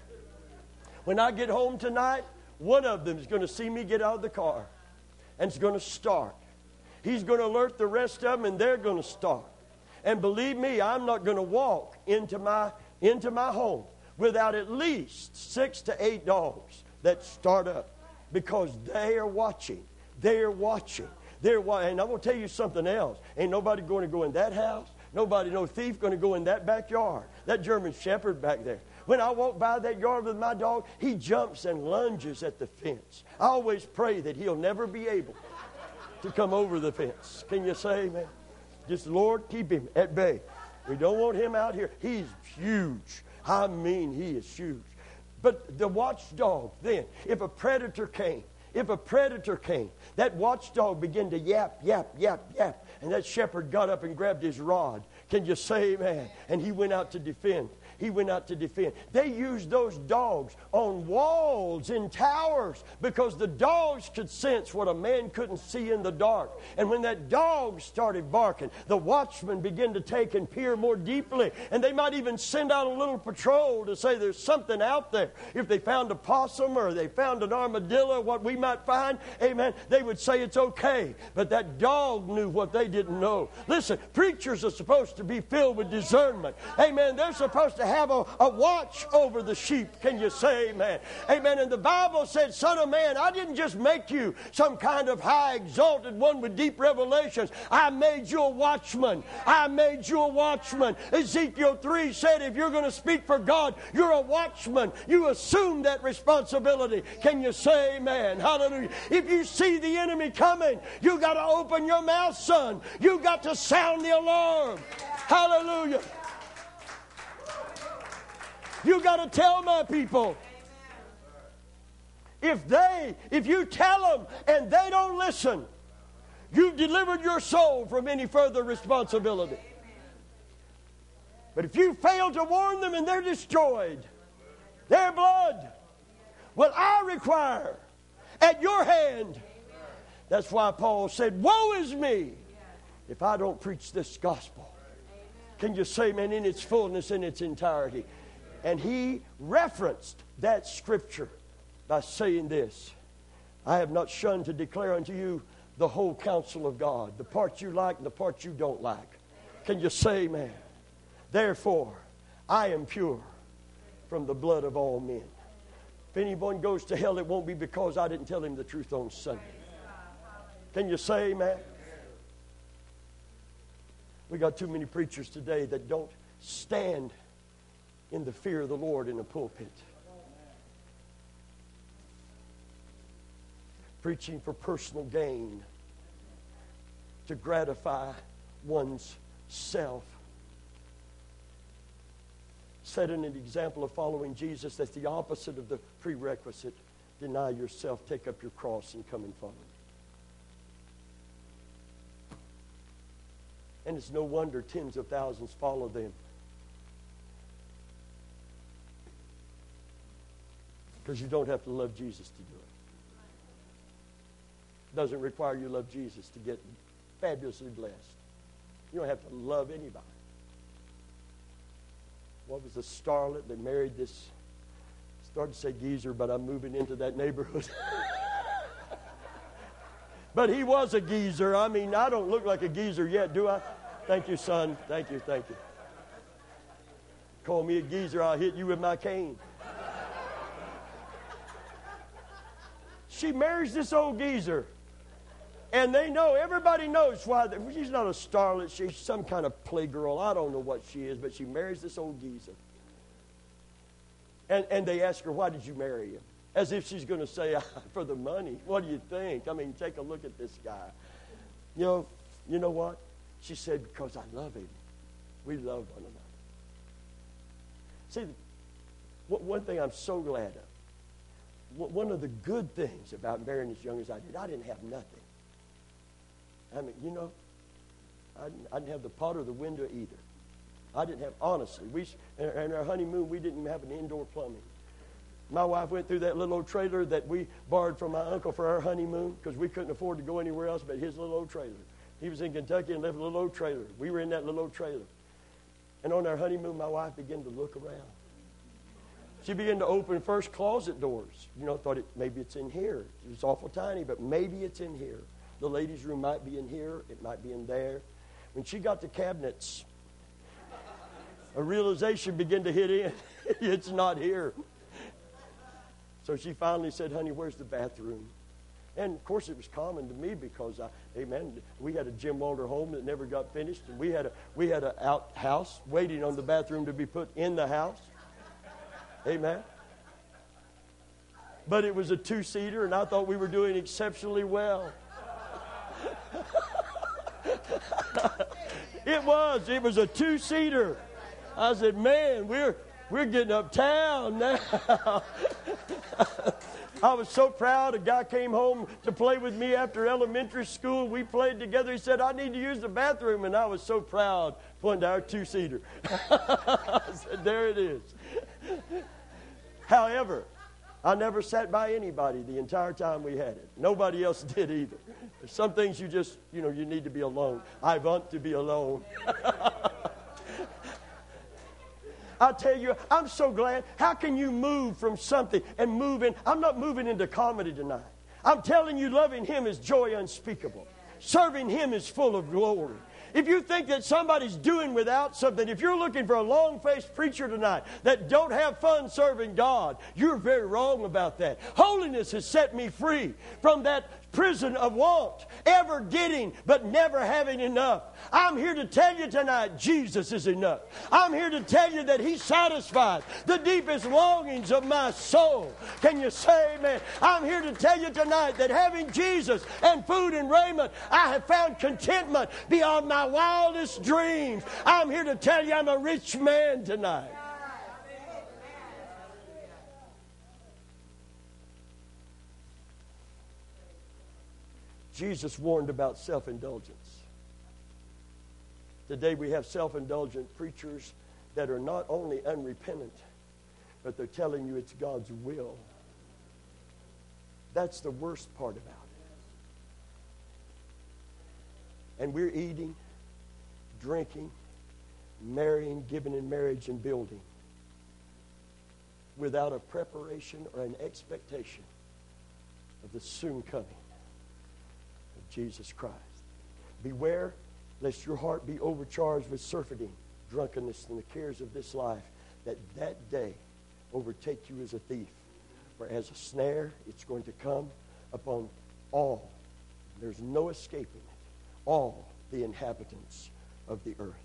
When I get home tonight, one of them is going to see me get out of the car and it's going to start. He's going to alert the rest of them and they're going to start. And believe me, I'm not going to walk into my, into my home without at least six to eight dogs that start up because they are watching. They are watching. They're wa- and I'm going to tell you something else. Ain't nobody going to go in that house. Nobody, no thief going to go in that backyard. That German shepherd back there. When I walk by that yard with my dog, he jumps and lunges at the fence. I always pray that he'll never be able to come over the fence. Can you say, man? Just, Lord, keep him at bay. We don't want him out here. He's huge. I mean, he is huge. But the watchdog, then, if a predator came, if a predator came, that watchdog began to yap, yap, yap, yap. And that shepherd got up and grabbed his rod. Can you say, man? And he went out to defend. He went out to defend. They used those dogs on walls in towers because the dogs could sense what a man couldn't see in the dark. And when that dog started barking, the watchmen began to take and peer more deeply. And they might even send out a little patrol to say there's something out there. If they found a possum or they found an armadillo, what we might find, amen, they would say it's okay. But that dog knew what they didn't know. Listen, preachers are supposed to be filled with discernment. Amen. They're supposed to have a, a watch over the sheep. Can you say amen? Amen. And the Bible said, Son of man, I didn't just make you some kind of high exalted one with deep revelations. I made you a watchman. I made you a watchman. Ezekiel three said, if you're going to speak for God, you're a watchman. You assume that responsibility. Can you say amen? Hallelujah. If you see the enemy coming, you got to open your mouth, son. You got to sound the alarm. Hallelujah. You got to tell my people. If they, if you tell them and they don't listen, you've delivered your soul from any further responsibility. But if you fail to warn them and they're destroyed, their blood will I require at your hand. That's why Paul said, woe is me if I don't preach this gospel. Can you say, man, in its fullness, in its entirety? And he referenced that scripture by saying this, I have not shunned to declare unto you the whole counsel of God, the part you like and the part you don't like. Can you say, man? Therefore, I am pure, from the blood of all men. If anyone goes to hell, it won't be because I didn't tell him the truth on Sunday. Can you say amen? We got too many preachers today that don't stand in the fear of the Lord in the pulpit. Preaching for personal gain, to gratify one's self. Setting an example of following Jesus that's the opposite of the prerequisite. Deny yourself, take up your cross, and come and follow me. And it's no wonder tens of thousands follow them. Because you don't have to love Jesus to do it. It doesn't require you to love Jesus to get fabulously blessed. You don't have to love anybody. What was the starlet that married this, started to say geezer, but I'm moving into that neighborhood. But he was a geezer. I mean, I don't look like a geezer yet, do I? Thank you, son. Thank you, thank you. Call me a geezer, I'll hit you with my cane. She marries this old geezer. And they know, everybody knows why. She's not a starlet. She's some kind of playgirl. I don't know what she is, but she marries this old geezer. And, and they ask her, why did you marry him? As if she's going to say, for the money. What do you think? I mean, take a look at this guy. You know, you know what? She said, because I love him. We love one another. See, one thing I'm so glad of, one of the good things about marrying as young as I did, I didn't have nothing. I mean, you know, I didn't, I didn't have the pot or the window either. I didn't have, honestly, we, in our honeymoon, we didn't even have an indoor plumbing. My wife went through that little old trailer that we borrowed from my uncle for our honeymoon because we couldn't afford to go anywhere else but his little old trailer. He was in Kentucky and left a little old trailer. We were in that little old trailer. And on our honeymoon, my wife began to look around. She began to open first closet doors. You know, thought it, maybe it's in here. It was awful tiny, but maybe it's in here. The ladies' room might be in here. It might be in there. When she got to cabinets, a realization began to hit in. It's not here. So she finally said, honey, where's the bathroom? And, of course, it was common to me because, I, amen, we had a Jim Walter home that never got finished. And we had a we had an outhouse waiting on the bathroom to be put in the house. Amen. But it was a two-seater, and I thought we were doing exceptionally well. It was. It was a two-seater. I said, man, we're we're getting uptown now. I was so proud. A guy came home to play with me after elementary school. We played together. He said, I need to use the bathroom. And I was so proud, pointing to our two-seater. I said, there it is. However, I never sat by anybody the entire time we had it. Nobody else did either. There's some things you just, you know, you need to be alone. I want to be alone. I tell you, I'm so glad. How can you move from something and move in? I'm not moving into comedy tonight. I'm telling you, loving Him is joy unspeakable. Serving Him is full of glory. If you think that somebody's doing without something, if you're looking for a long-faced preacher tonight that don't have fun serving God, you're very wrong about that. Holiness has set me free from that prison of want, ever getting but never having enough. I'm here to tell you tonight, Jesus is enough. I'm here to tell you that He satisfies the deepest longings of my soul. Can you say amen? I'm here to tell you tonight that having Jesus and food and raiment, I have found contentment beyond my wildest dreams. I'm here to tell you I'm a rich man tonight. Jesus warned about self-indulgence. Today we have self-indulgent preachers that are not only unrepentant, but they're telling you it's God's will. That's the worst part about it. And we're eating, drinking, marrying, giving in marriage, and building without a preparation or an expectation of the soon coming of Jesus Christ. Beware lest your heart be overcharged with surfeiting, drunkenness, and the cares of this life, that that day overtake you as a thief. For as a snare, it's going to come upon all. There's no escaping it. All the inhabitants of the earth.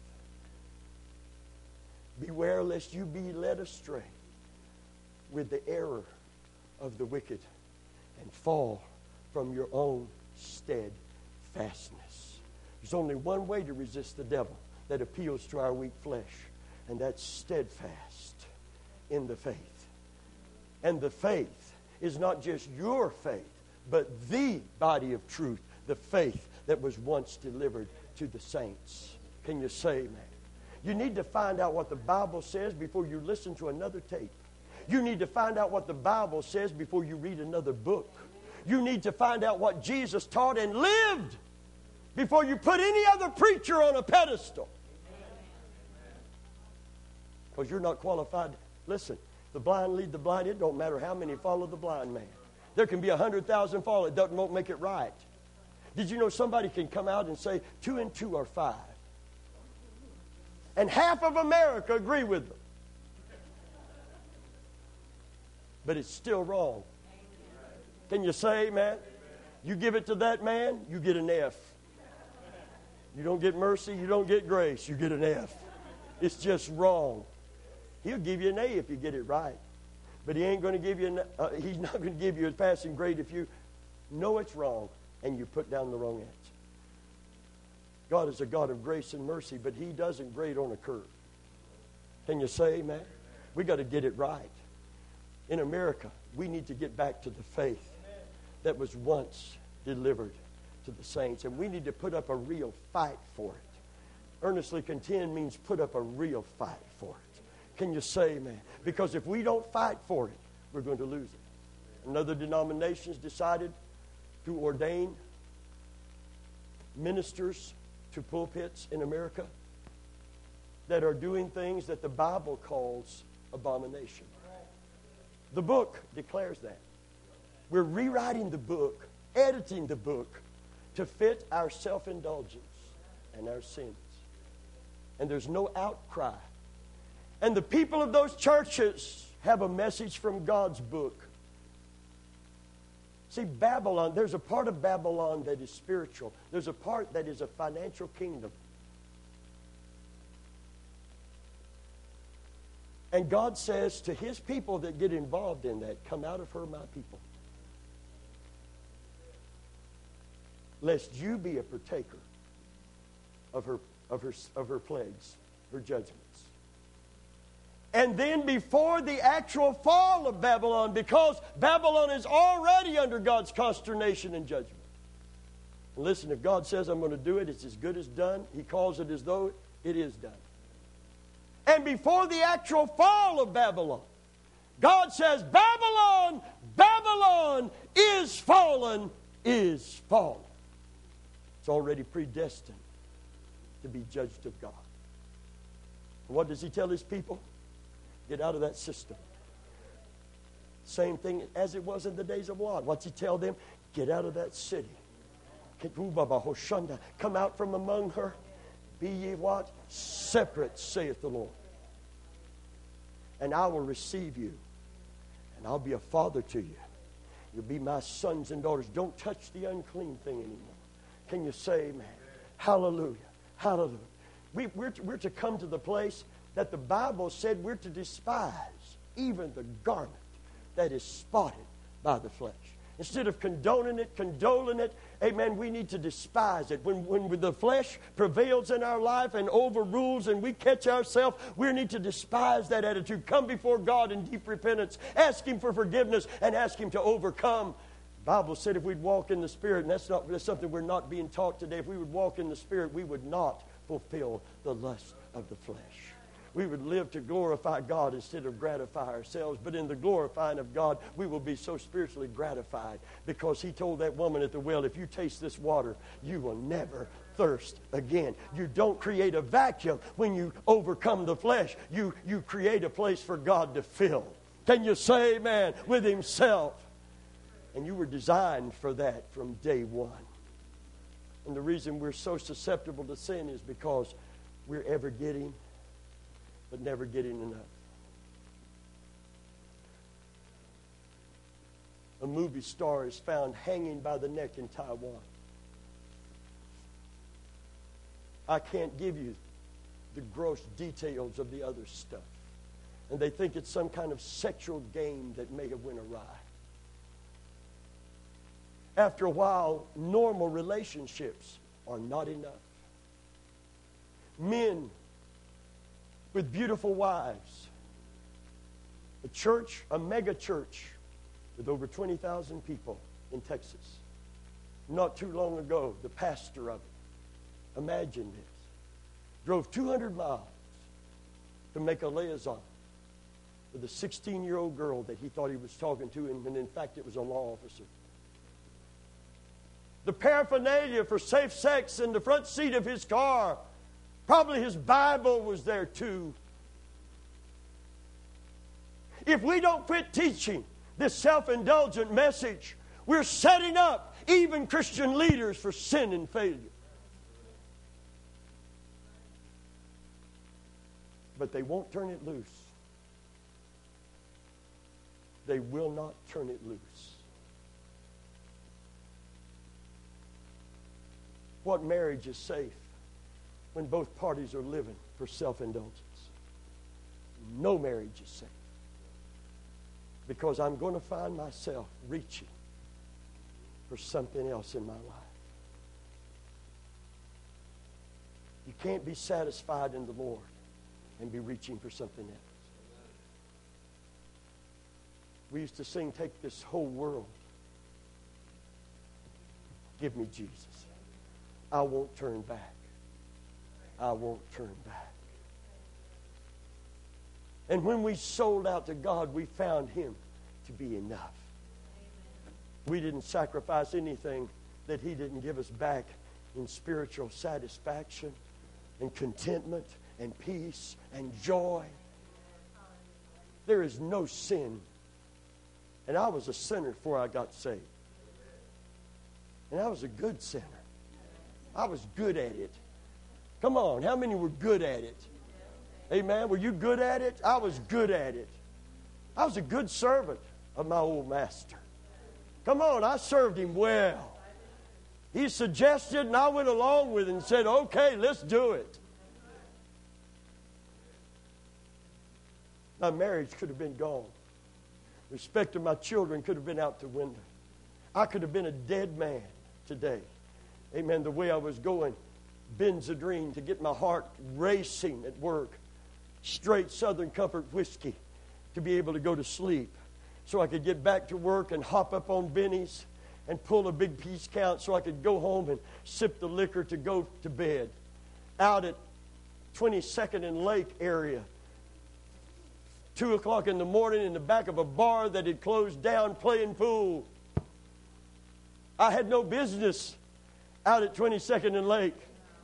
Beware lest you be led astray with the error of the wicked and fall from your own steadfastness. There's only one way to resist the devil that appeals to our weak flesh, and that's steadfast in the faith. And the faith is not just your faith, but the body of truth, the faith that was once delivered to the saints. Can you say amen? You need to find out what the Bible says before you listen to another tape. You need to find out what the Bible says before you read another book. You need to find out what Jesus taught and lived before you put any other preacher on a pedestal. Because you're not qualified. Listen, the blind lead the blind. It don't matter how many follow the blind man. There can be a hundred thousand follow. It doesn't won't make it right. Did you know somebody can come out and say two and two are five? And half of America agree with them. But it's still wrong. Can you say amen? You give it to that man, you get an F. You don't get mercy, you don't get grace, you get an F. It's just wrong. He'll give you an A if you get it right. But he ain't going to give you, an, uh, he's not going to give you a passing grade if you know it's wrong and you put down the wrong answer. God is a God of grace and mercy, but he doesn't grade on a curve. Can you say amen? We got to get it right. In America, we need to get back to the faith that was once delivered to the saints. And we need to put up a real fight for it. Earnestly contend means put up a real fight for it. Can you say amen? Because if we don't fight for it, we're going to lose it. Another denomination's decided to ordain ministers to pulpits in America that are doing things that the Bible calls abomination. The book declares that. We're rewriting the book, editing the book to fit our self-indulgence and our sins. And there's no outcry. And the people of those churches have a message from God's book. See, Babylon, there's a part of Babylon that is spiritual. There's a part that is a financial kingdom. And God says to his people that get involved in that, come out of her, my people. Lest you be a partaker of her, of her, of her plagues, her judgments. And then before the actual fall of Babylon, because Babylon is already under God's consternation and judgment. Listen, if God says I'm going to do it, it's as good as done. He calls it as though it is done. And before the actual fall of Babylon, God says, Babylon, Babylon is fallen, is fallen. It's already predestined to be judged of God. And what does he tell his people? Get out of that system. Same thing as it was in the days of Lot. What's he tell them? Get out of that city. Come out from among her. Be ye what? Separate, saith the Lord. And I will receive you. And I'll be a father to you. You'll be my sons and daughters. Don't touch the unclean thing anymore. Can you say amen? Hallelujah. Hallelujah. We, we're, to, we're to come to the place that the Bible said we're to despise even the garment that is spotted by the flesh. Instead of condoning it, condoling it, amen, we need to despise it. When, when the flesh prevails in our life and overrules and we catch ourselves, we need to despise that attitude. Come before God in deep repentance. Ask him for forgiveness and ask him to overcome. The Bible said if we'd walk in the Spirit, and that's, not, that's something we're not being taught today, if we would walk in the Spirit, we would not fulfill the lust of the flesh. We would live to glorify God instead of gratify ourselves. But in the glorifying of God, we will be so spiritually gratified because he told that woman at the well, if you taste this water, you will never thirst again. You don't create a vacuum when you overcome the flesh. You, you create a place for God to fill. Can you say amen? With himself. And you were designed for that from day one. And the reason we're so susceptible to sin is because we're ever getting but never getting enough. a movie star is found hanging by the neck in Taiwan. I can't give you the gross details of the other stuff. And they think it's some kind of sexual game that may have went awry. After a while, normal relationships are not enough. Men with beautiful wives. A church, a mega church with over twenty thousand people in Texas. Not too long ago, the pastor of it, imagine this, drove two hundred miles to make a liaison with a sixteen-year-old girl that he thought he was talking to, and, and in fact it was a law officer. The paraphernalia for safe sex in the front seat of his car. Probably his Bible was there too. If we don't quit teaching this self-indulgent message, we're setting up even Christian leaders for sin and failure. But they won't turn it loose. They will not turn it loose. What marriage is safe when both parties are living for self-indulgence? No marriage is safe. Because I'm going to find myself reaching for something else in my life. You can't be satisfied in the Lord and be reaching for something else. We used to sing, take this whole world. Give me Jesus. I won't turn back. I won't turn back. And when we sold out to God, we found Him to be enough. We didn't sacrifice anything that He didn't give us back in spiritual satisfaction and contentment and peace and joy. There is no sin. And I was a sinner before I got saved. And I was a good sinner. I was good at it. Come on, how many were good at it? Amen. Were you good at it? I was good at it. I was a good servant of my old master. Come on, I served him well. He suggested and I went along with it and said, okay, let's do it. My marriage could have been gone. Respect of my children could have been out the window. I could have been a dead man today. Amen. The way I was going, Benzedrine to get my heart racing at work. Straight Southern Comfort whiskey to be able to go to sleep. So I could get back to work and hop up on Benny's and pull a big piece count so I could go home and sip the liquor to go to bed. Out at twenty-second and Lake area. Two o'clock in the morning in the back of a bar that had closed down playing pool. I had no business out at twenty-second and Lake.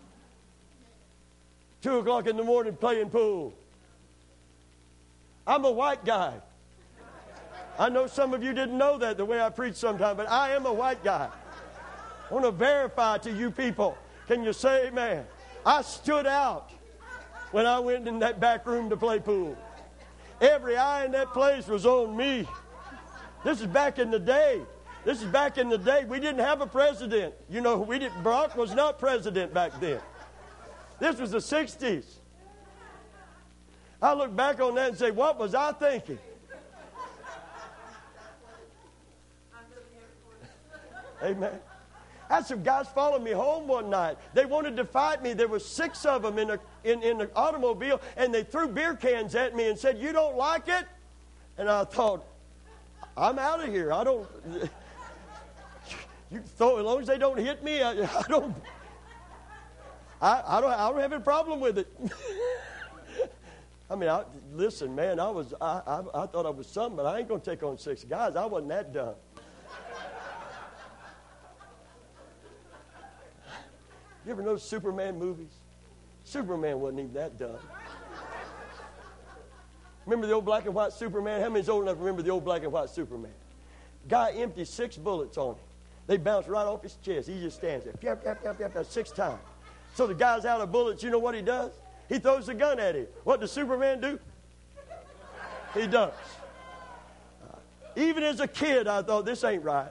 Two o'clock in the morning playing pool. I'm a white guy. I know some of you didn't know that the way I preach sometimes, but I am a white guy. I want to verify to you people. Can you say amen? I stood out when I went in that back room to play pool. Every eye in that place was on me. This is back in the day. This is back in the day. We didn't have a president. You know, we didn't. Barack was not president back then. This was the sixties. I look back on that and say, what was I thinking? Amen. I had some guys follow me home one night. They wanted to fight me. There were six of them in a in, in an automobile, and they threw beer cans at me and said, you don't like it? And I thought, I'm out of here. I don't... You throw, as long as they don't hit me, I, I don't... I, I don't I don't have any problem with it. I mean, I, listen, man, I was I, I I thought I was something, but I ain't going to take on six guys. I wasn't that dumb. You ever know Superman movies? Superman wasn't even that dumb. Remember the old black and white Superman? How many's old enough to remember the old black and white Superman? Guy empties six bullets on him. They bounce right off his chest. He just stands there. Yap, yap, yap, yap, yap, six times. So the guy's out of bullets. You know what he does? He throws the gun at him. What does Superman do? He ducks. Even as a kid, I thought, this ain't right.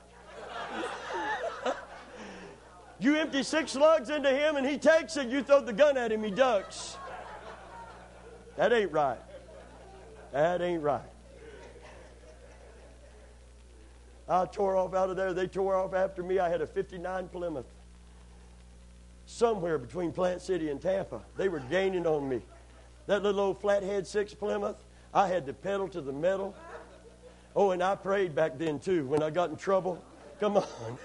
You empty six slugs into him and he takes it. You throw the gun at him, he ducks. That ain't right. That ain't right. I tore off out of there. They tore off after me. I had a fifty-nine Plymouth. Somewhere between Plant City and Tampa. They were gaining on me. That little old flathead six Plymouth, I had to pedal to the metal. Oh, and I prayed back then too when I got in trouble. Come on.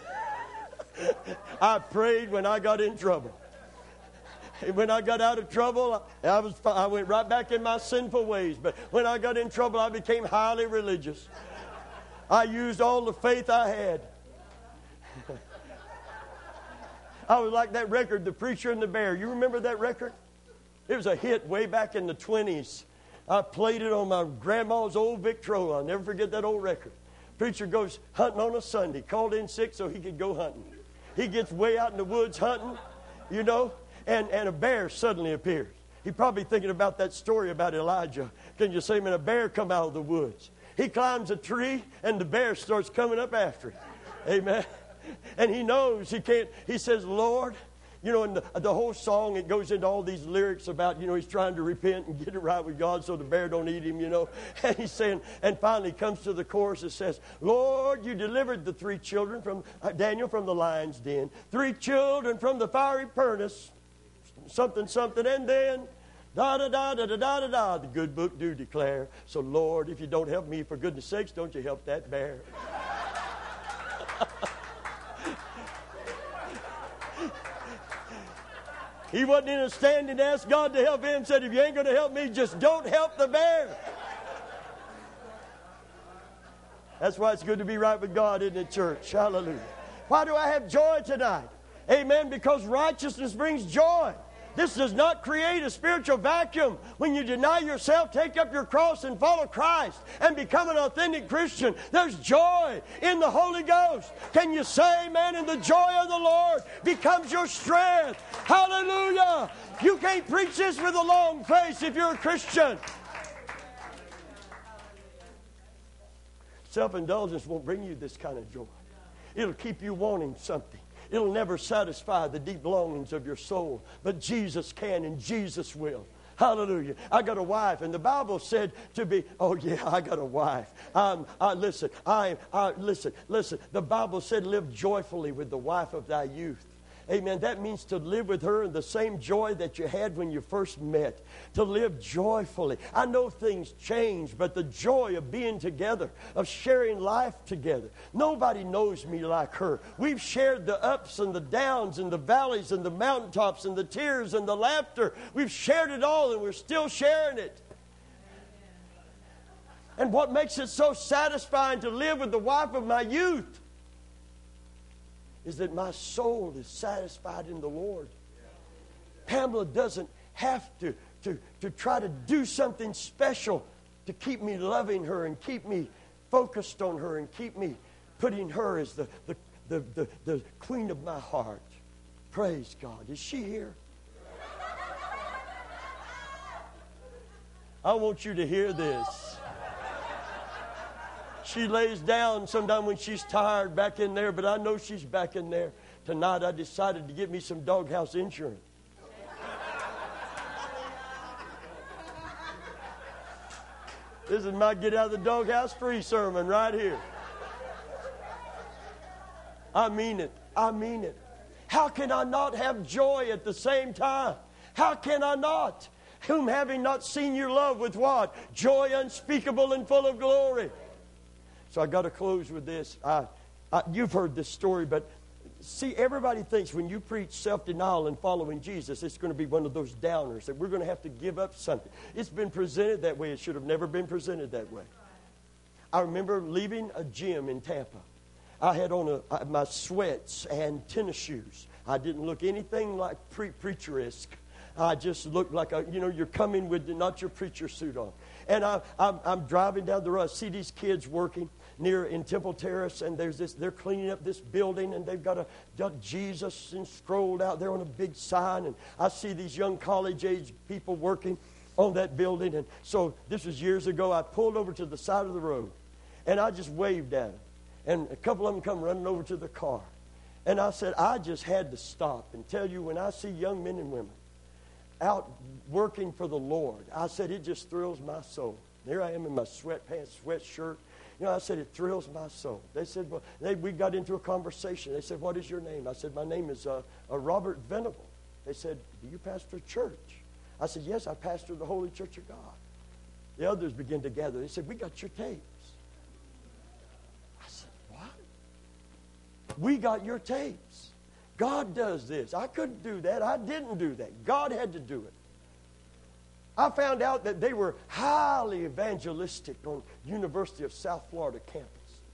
I prayed when I got in trouble. When I got out of trouble, I was I went right back in my sinful ways. But when I got in trouble, I became highly religious. I used all the faith I had. I was like that record, The Preacher and the Bear. You remember that record? It was a hit way back in the twenties. I played it on my grandma's old Victrola. I'll never forget that old record. Preacher goes hunting on a Sunday. Called in sick so he could go hunting. He gets way out in the woods hunting, you know, and, and a bear suddenly appears. He's probably thinking about that story about Elijah. Can you say, man, a bear come out of the woods? He climbs a tree, and the bear starts coming up after him. Amen. And he knows he can't. He says, Lord, you know, in the, the whole song, it goes into all these lyrics about, you know, he's trying to repent and get it right with God so the bear don't eat him, you know. And he's saying, and finally he comes to the chorus that says, Lord, you delivered the three children from, uh, Daniel from the lion's den, three children from the fiery furnace, something, something, and then, da da da da da da da da, the good book do declare. So, Lord, if you don't help me, for goodness sakes, don't you help that bear. He wasn't in a standing to ask God to help him. Said, if you ain't going to help me, just don't help the bear. That's why it's good to be right with God, isn't it, church? Hallelujah. Why do I have joy tonight? Amen. Because righteousness brings joy. This does not create a spiritual vacuum. When you deny yourself, take up your cross and follow Christ and become an authentic Christian, there's joy in the Holy Ghost. Can you say amen? And the joy of the Lord becomes your strength. Hallelujah. You can't preach this with a long face if you're a Christian. Self-indulgence won't bring you this kind of joy. It'll keep you wanting something. It'll never satisfy the deep longings of your soul. But Jesus can and Jesus will. Hallelujah. I got a wife, and the Bible said to be, oh yeah, I got a wife. Um, I, listen, I, I, listen, listen. The Bible said live joyfully with the wife of thy youth. Amen. That means to live with her in the same joy that you had when you first met. To live joyfully. I know things change, but the joy of being together, of sharing life together. Nobody knows me like her. We've shared the ups and the downs and the valleys and the mountaintops and the tears and the laughter. We've shared it all, and we're still sharing it. And what makes it so satisfying to live with the wife of my youth is that my soul is satisfied in the Lord. Pamela doesn't have to, to, to try to do something special to keep me loving her and keep me focused on her and keep me putting her as the, the, the, the, the queen of my heart. Praise God. Is she here? I want you to hear this. She lays down sometime when she's tired back in there, but I know she's back in there. Tonight I decided to get me some doghouse insurance. This is my get out of the doghouse free sermon right here. I mean it. I mean it. How can I not have joy at the same time? How can I not? Whom having not seen your love with what? Joy unspeakable and full of glory. So I got to close with this. I, I, you've heard this story, but see, everybody thinks when you preach self-denial and following Jesus, it's going to be one of those downers, that we're going to have to give up something. It's been presented that way. It should have never been presented that way. I remember leaving a gym in Tampa. I had on a, my sweats and tennis shoes. I didn't look anything like pre- preacher-esque. I just looked like, a, you know, you're coming with not your preacher suit on. And I, I'm, I'm driving down the road. I see these kids working near in Temple Terrace, and there's this. They're cleaning up this building, and they've got a got Jesus and scrolled out there on a big sign. And I see these young college-age people working on that building. And so this was years ago. I pulled over to the side of the road, And I just waved at them. And a couple of them come running over to the car. And I said, I just had to stop and tell you, when I see young men and women out working for the Lord, I said, it just thrills my soul. There I am in my sweatpants, sweatshirt. You know, I said, it thrills my soul. They said, well, they, we got into a conversation. They said, what is your name? I said, my name is uh, uh, Robert Venable. They said, do you pastor a church? I said, yes, I pastor the Holy Church of God. The others began to gather. They said, we got your tapes. I said, what? We got your tapes. God does this. I couldn't do that. I didn't do that. God had to do it. I found out that they were highly evangelistic on University of South Florida campus.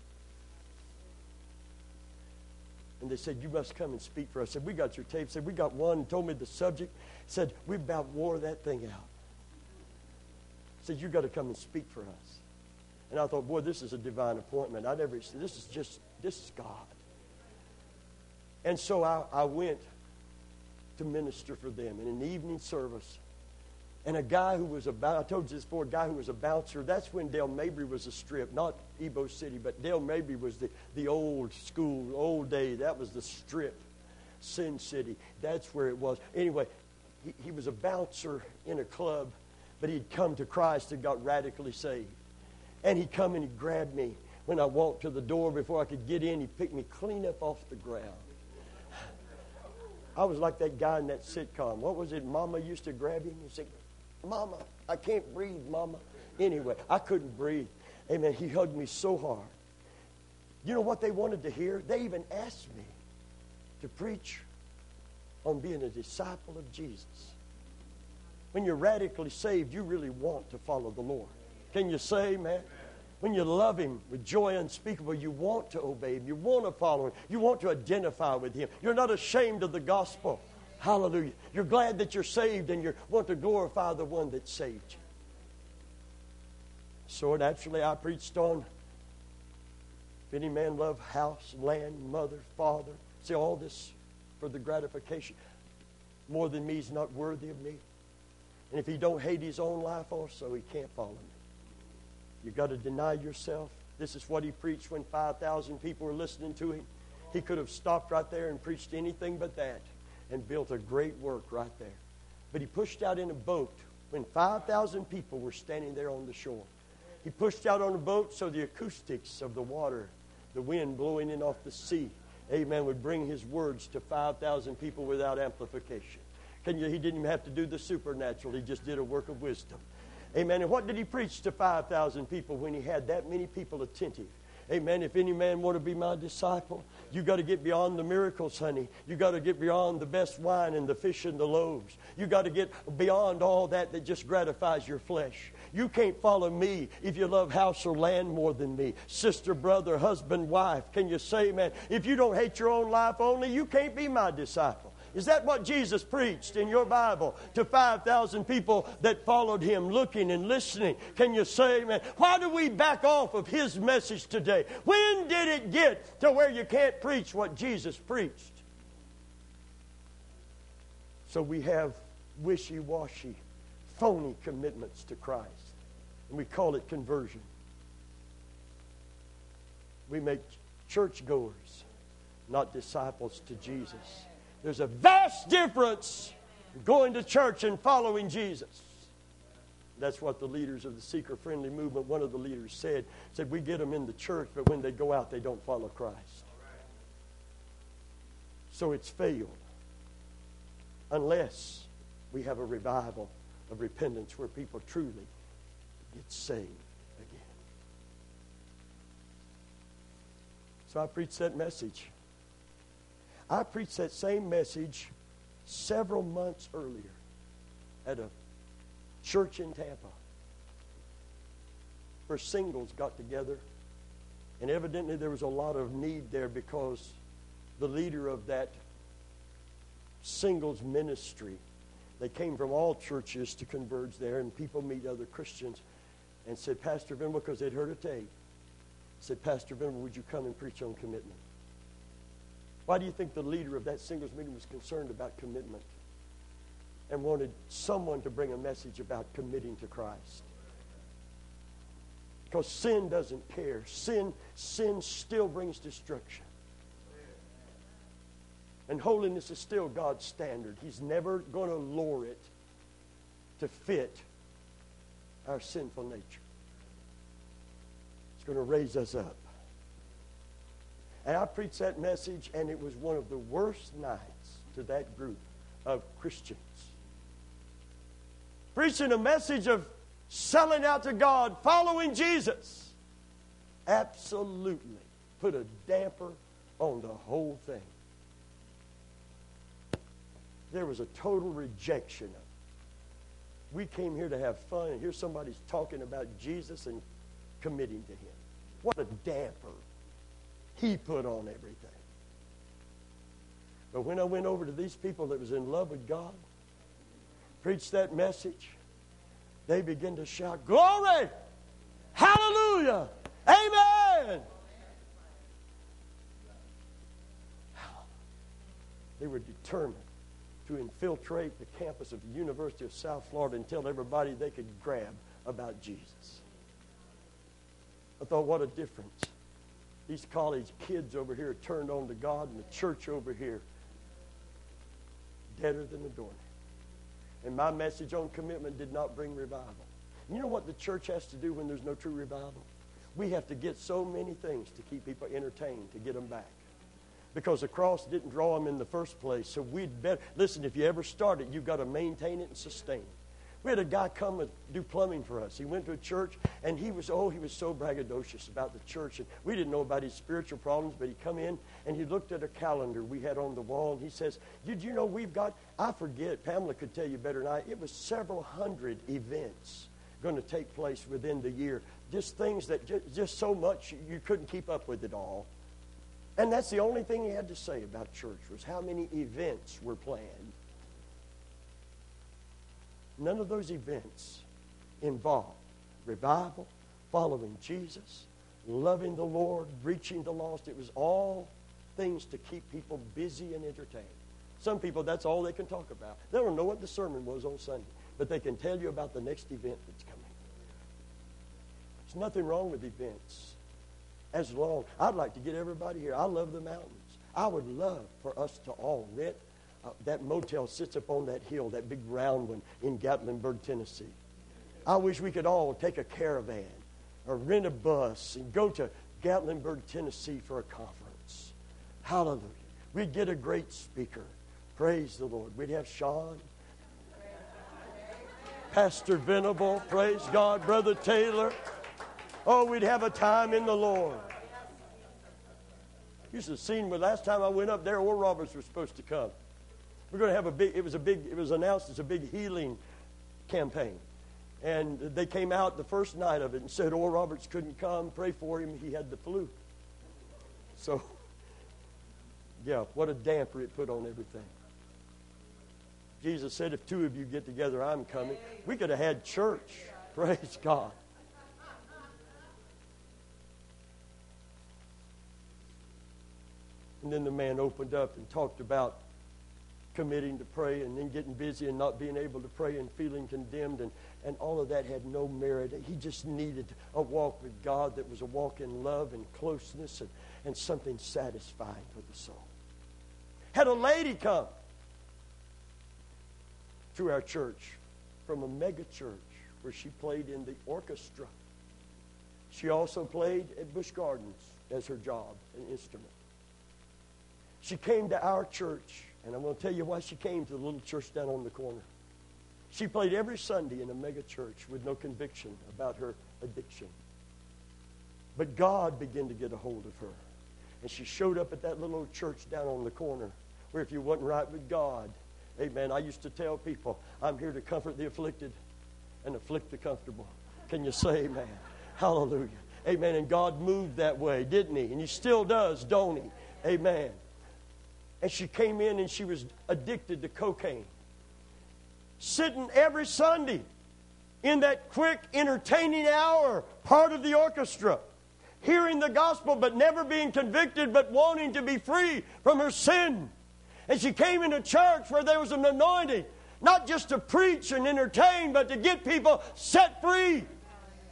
And they said, you must come and speak for us. I said, we got your tape. Said, we got one. Told me the subject. Said, we about wore that thing out. Said, you got to come and speak for us. And I thought, boy, this is a divine appointment. I never said, this is just, this is God. And so I, I went to minister for them in an evening service. And a guy who was about, I told you this before, a guy who was a bouncer, that's when Dale Mabry was a strip, not Ebo City, but Dale Mabry was the, the old school, old day. That was the strip, Sin City. That's where it was. Anyway, he, he was a bouncer in a club, but he'd come to Christ and got radically saved. And he'd come and he'd grab me. When I walked to the door before I could get in, he picked me clean up off the ground. I was like that guy in that sitcom. What was it? Mama used to grab him and say, Mama, I can't breathe, Mama. Anyway, I couldn't breathe. Amen. He hugged me so hard. You know what they wanted to hear? They even asked me to preach on being a disciple of Jesus. When you're radically saved, you really want to follow the Lord. Can you say, man? When you love Him with joy unspeakable, you want to obey Him. You want to follow Him. You want to identify with Him. You're not ashamed of the gospel. Hallelujah. You're glad that you're saved and you want to glorify the one that saved you. So naturally I preached on, if any man love house, land, mother, father, see all this for the gratification. More than me is not worthy of me. And if he don't hate his own life also, he can't follow me. You've got to deny yourself. This is what he preached when five thousand people were listening to him. He could have stopped right there and preached anything but that and built a great work right there. But he pushed out in a boat when five thousand people were standing there on the shore. He pushed out on a boat so the acoustics of the water, the wind blowing in off the sea, amen, would bring his words to five thousand people without amplification. Can you, he didn't even have to do the supernatural. He just did a work of wisdom. Amen. And what did he preach to five thousand people when he had that many people attentive? Amen. If any man want to be my disciple, you got to get beyond the miracles, honey. You got to get beyond the best wine and the fish and the loaves. You got to get beyond all that that just gratifies your flesh. You can't follow me if you love house or land more than me. Sister, brother, husband, wife. Can you say, man, if you don't hate your own life only, you can't be my disciple. Is that what Jesus preached in your Bible to five thousand people that followed him, looking and listening? Can you say, man, why do we back off of his message today? When did it get to where you can't preach what Jesus preached? So we have wishy-washy, phony commitments to Christ. And we call it conversion. We make churchgoers, not disciples to Jesus. There's a vast difference going to church and following Jesus. That's what the leaders of the seeker-friendly movement, one of the leaders said, said we get them in the church, but when they go out, they don't follow Christ. So it's failed. Unless we have a revival of repentance where people truly get saved again. So I preached that message. I preached that same message several months earlier at a church in Tampa where singles got together. And evidently there was a lot of need there because the leader of that singles ministry, they came from all churches to converge there, and people meet other Christians, and said, Pastor Venable, because they'd heard a tape, said, Pastor Venable, would you come and preach on commitment? Why do you think the leader of that singles meeting was concerned about commitment and wanted someone to bring a message about committing to Christ? Because sin doesn't care. Sin, sin still brings destruction. And holiness is still God's standard. He's never going to lower it to fit our sinful nature. It's going to raise us up. And I preached that message, and it was one of the worst nights to that group of Christians. Preaching a message of selling out to God, following Jesus, absolutely put a damper on the whole thing. There was a total rejection of it. We came here to have fun, and here somebody's talking about Jesus and committing to Him. What a damper he put on everything. But when I went over to these people that was in love with God, preached that message, they began to shout, "Glory! Hallelujah! Amen!" They were determined to infiltrate the campus of the University of South Florida and tell everybody they could grab about Jesus. I thought, what a difference. These college kids over here turned on to God, and the church over here, deader than a doornail. And my message on commitment did not bring revival. You know what the church has to do when there's no true revival? We have to get so many things to keep people entertained, to get them back. Because the cross didn't draw them in the first place. So we'd better, listen, if you ever start it, you've got to maintain it and sustain it. We had a guy come and do plumbing for us. He went to a church, and he was, oh, he was so braggadocious about the church. And we didn't know about his spiritual problems, but he come in, and he looked at a calendar we had on the wall, and he says, did you know we've got, I forget, Pamela could tell you better than I, it was several hundred events going to take place within the year. Just things that, just, just so much you couldn't keep up with it all. And that's the only thing he had to say about church, was how many events were planned. None of those events involved revival, following Jesus, loving the Lord, reaching the lost. It was all things to keep people busy and entertained. Some people, that's all they can talk about. They don't know what the sermon was on Sunday, but they can tell you about the next event that's coming. There's nothing wrong with events. As long, I'd like to get everybody here. I love the mountains. I would love for us to all rent. Uh, that motel sits up on that hill, that big round one in Gatlinburg, Tennessee. I wish we could all take a caravan or rent a bus and go to Gatlinburg, Tennessee for a conference. Hallelujah. We'd get a great speaker. Praise the Lord. We'd have Sean, Pastor Venable, praise God, Brother Taylor. Oh, we'd have a time in the Lord. You should have seen when last time I went up there, Oral Roberts was supposed to come. We're going to have a big, it was a big, it was announced as a big healing campaign. And they came out the first night of it and said Oral Roberts couldn't come. Pray for him. He had the flu. So, yeah, what a damper it put on everything. Jesus said, if two of you get together, I'm coming. We could have had church. Praise God. And then the man opened up and talked about committing to pray and then getting busy and not being able to pray and feeling condemned, and, and all of that had no merit. He just needed a walk with God that was a walk in love and closeness and, and something satisfying for the soul. Had a lady come to our church from a mega church where she played in the orchestra. She also played at Busch Gardens as her job, an instrument. She came to our church, and I'm going to tell you why she came to the little church down on the corner. She played every Sunday in a mega church with no conviction about her addiction. But God began to get a hold of her. And she showed up at that little old church down on the corner where if you wasn't right with God, amen, I used to tell people, I'm here to comfort the afflicted and afflict the comfortable. Can you say amen? Hallelujah. Amen. And God moved that way, didn't He? And He still does, don't He? Amen. And she came in and she was addicted to cocaine. Sitting every Sunday in that quick, entertaining hour, part of the orchestra, hearing the gospel but never being convicted but wanting to be free from her sin. And she came into church where there was an anointing, not just to preach and entertain, but to get people set free.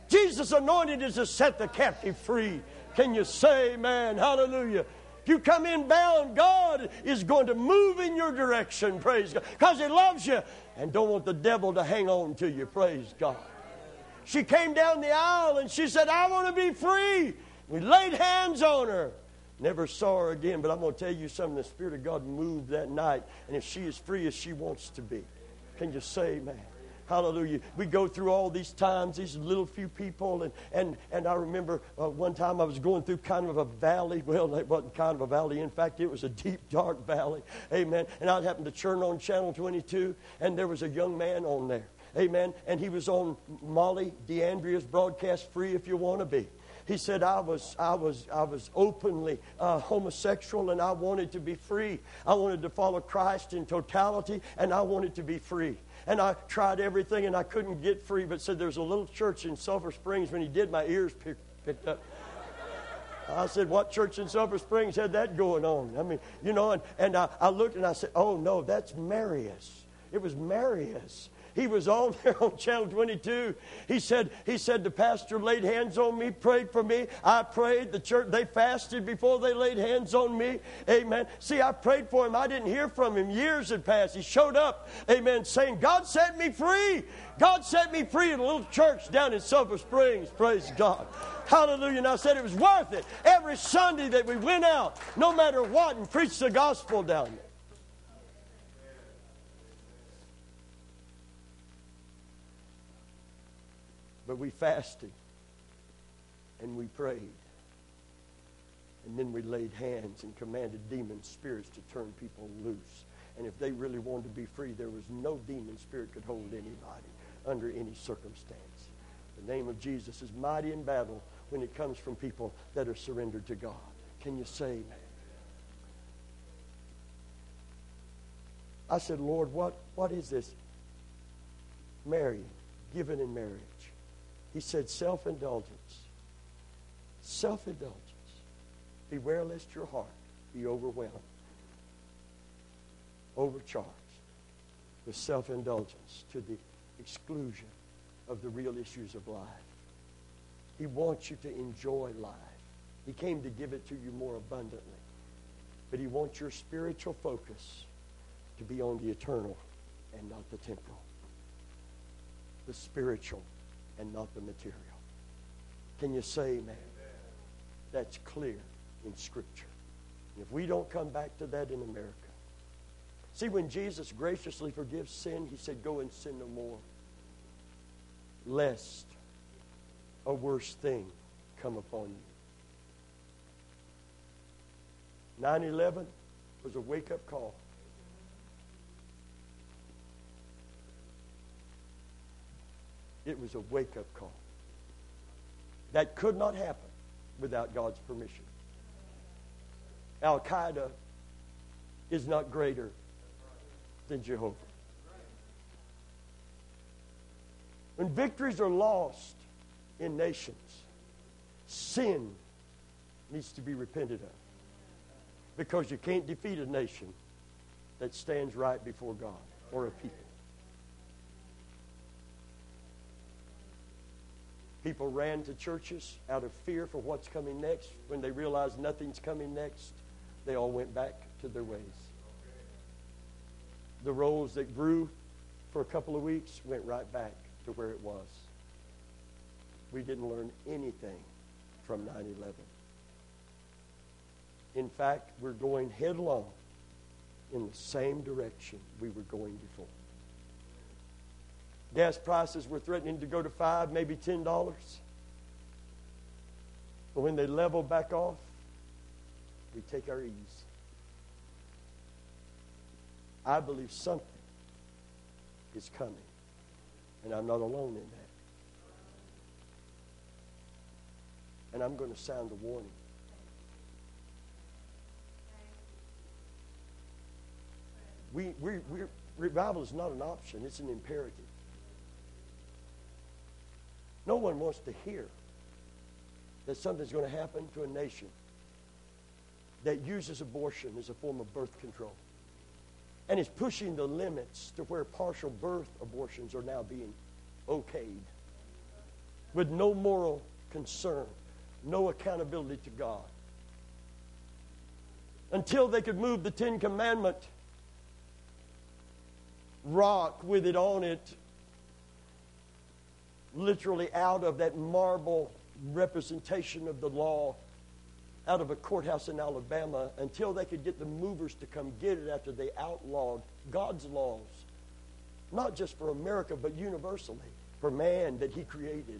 Jesus' anointing is to set the captive free. Can you say amen? Hallelujah. If you come in bound, God is going to move in your direction, praise God, because He loves you and don't want the devil to hang on to you, praise God. She came down the aisle and she said, I want to be free. We laid hands on her. Never saw her again, but I'm going to tell you something. The Spirit of God moved that night, and if she is free as she wants to be. Can you say amen? Hallelujah. We go through all these times, these little few people, and and, and I remember uh, one time I was going through kind of a valley. Well, it wasn't kind of a valley. In fact, it was a deep, dark valley. Amen. And I happened to turn on Channel twenty-two, and there was a young man on there. Amen. And he was on Molly DeAndrea's broadcast, Free If You Want to Be. He said, I was, I was, I was openly uh, homosexual, and I wanted to be free. I wanted to follow Christ in totality, and I wanted to be free. And I tried everything, and I couldn't get free, but said there's a little church in Sulphur Springs. When he did, my ears pick, picked up. I said, what church in Sulphur Springs had that going on? I mean, you know, and, and I, I looked, and I said, oh, no, that's Marius. It was Marius. He was on there on Channel twenty-two. He said, he said, the pastor laid hands on me, prayed for me. I prayed. The church, they fasted before they laid hands on me. Amen. See, I prayed for him. I didn't hear from him. Years had passed. He showed up, amen, saying, God set me free. God set me free in a little church down in Sulphur Springs. Praise God. Hallelujah. And I said it was worth it. Every Sunday that we went out, no matter what, and preached the gospel down there. But we fasted, and we prayed, and then we laid hands and commanded demon spirits to turn people loose. And if they really wanted to be free, there was no demon spirit could hold anybody under any circumstance. The name of Jesus is mighty in battle when it comes from people that are surrendered to God. Can you say amen? I said, Lord, what, what is this? Marrying, given in marriage. He said, self-indulgence. Self-indulgence. Beware lest your heart be overwhelmed, overcharged with self-indulgence to the exclusion of the real issues of life. He wants you to enjoy life. He came to give it to you more abundantly. But He wants your spiritual focus to be on the eternal and not the temporal. The spiritual and not the material. Can you say amen? That's clear in Scripture. And if we don't come back to that in America. See, when Jesus graciously forgives sin, He said, go and sin no more, lest a worse thing come upon you. nine eleven was a wake-up call. It was a wake-up call. That could not happen without God's permission. Al-Qaeda is not greater than Jehovah. When victories are lost in nations, sin needs to be repented of. Because you can't defeat a nation that stands right before God or a people. People ran to churches out of fear for what's coming next. When they realized nothing's coming next, they all went back to their ways. The rose that grew for a couple of weeks went right back to where it was. We didn't learn anything from nine eleven. In fact, we're going headlong in the same direction we were going before. Gas prices were threatening to go to five, maybe ten dollars. But when they level back off, we take our ease. I believe something is coming, and I'm not alone in that. And I'm going to sound a warning. We, we, we, revival is not an option, it's an imperative. No one wants to hear that something's going to happen to a nation that uses abortion as a form of birth control and is pushing the limits to where partial birth abortions are now being okayed. with no moral concern, no accountability to God. Until they could move the Ten Commandment rock with it on it literally out of that marble representation of the law out of a courthouse in Alabama, until they could get the movers to come get it after they outlawed God's laws, not just for America but universally for man that He created.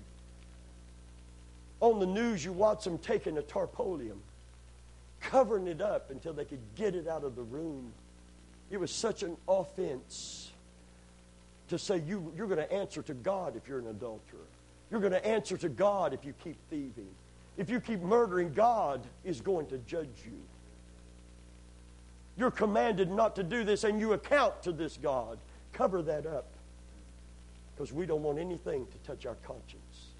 On the news you watch them taking a tarpaulin, covering it up until they could get it out of the room. It was such an offense to say you, you're going to answer to God if you're an adulterer. You're going to answer to God if you keep thieving. If you keep murdering, God is going to judge you. You're commanded not to do this, and you account to this God. Cover that up, because we don't want anything to touch our conscience.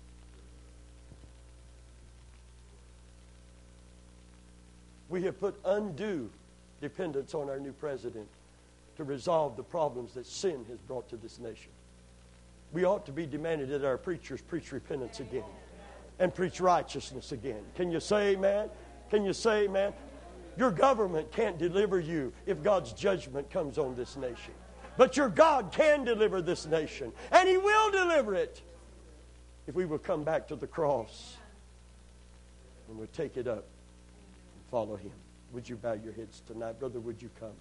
We have put undue dependence on our new president to resolve the problems that sin has brought to this nation. We ought to be demanding that our preachers preach repentance again and preach righteousness again. Can you say amen? Can you say amen? Your government can't deliver you if God's judgment comes on this nation. But your God can deliver this nation, and He will deliver it if we will come back to the cross and we'll take it up and follow Him. Would you bow your heads tonight? Brother, would you come?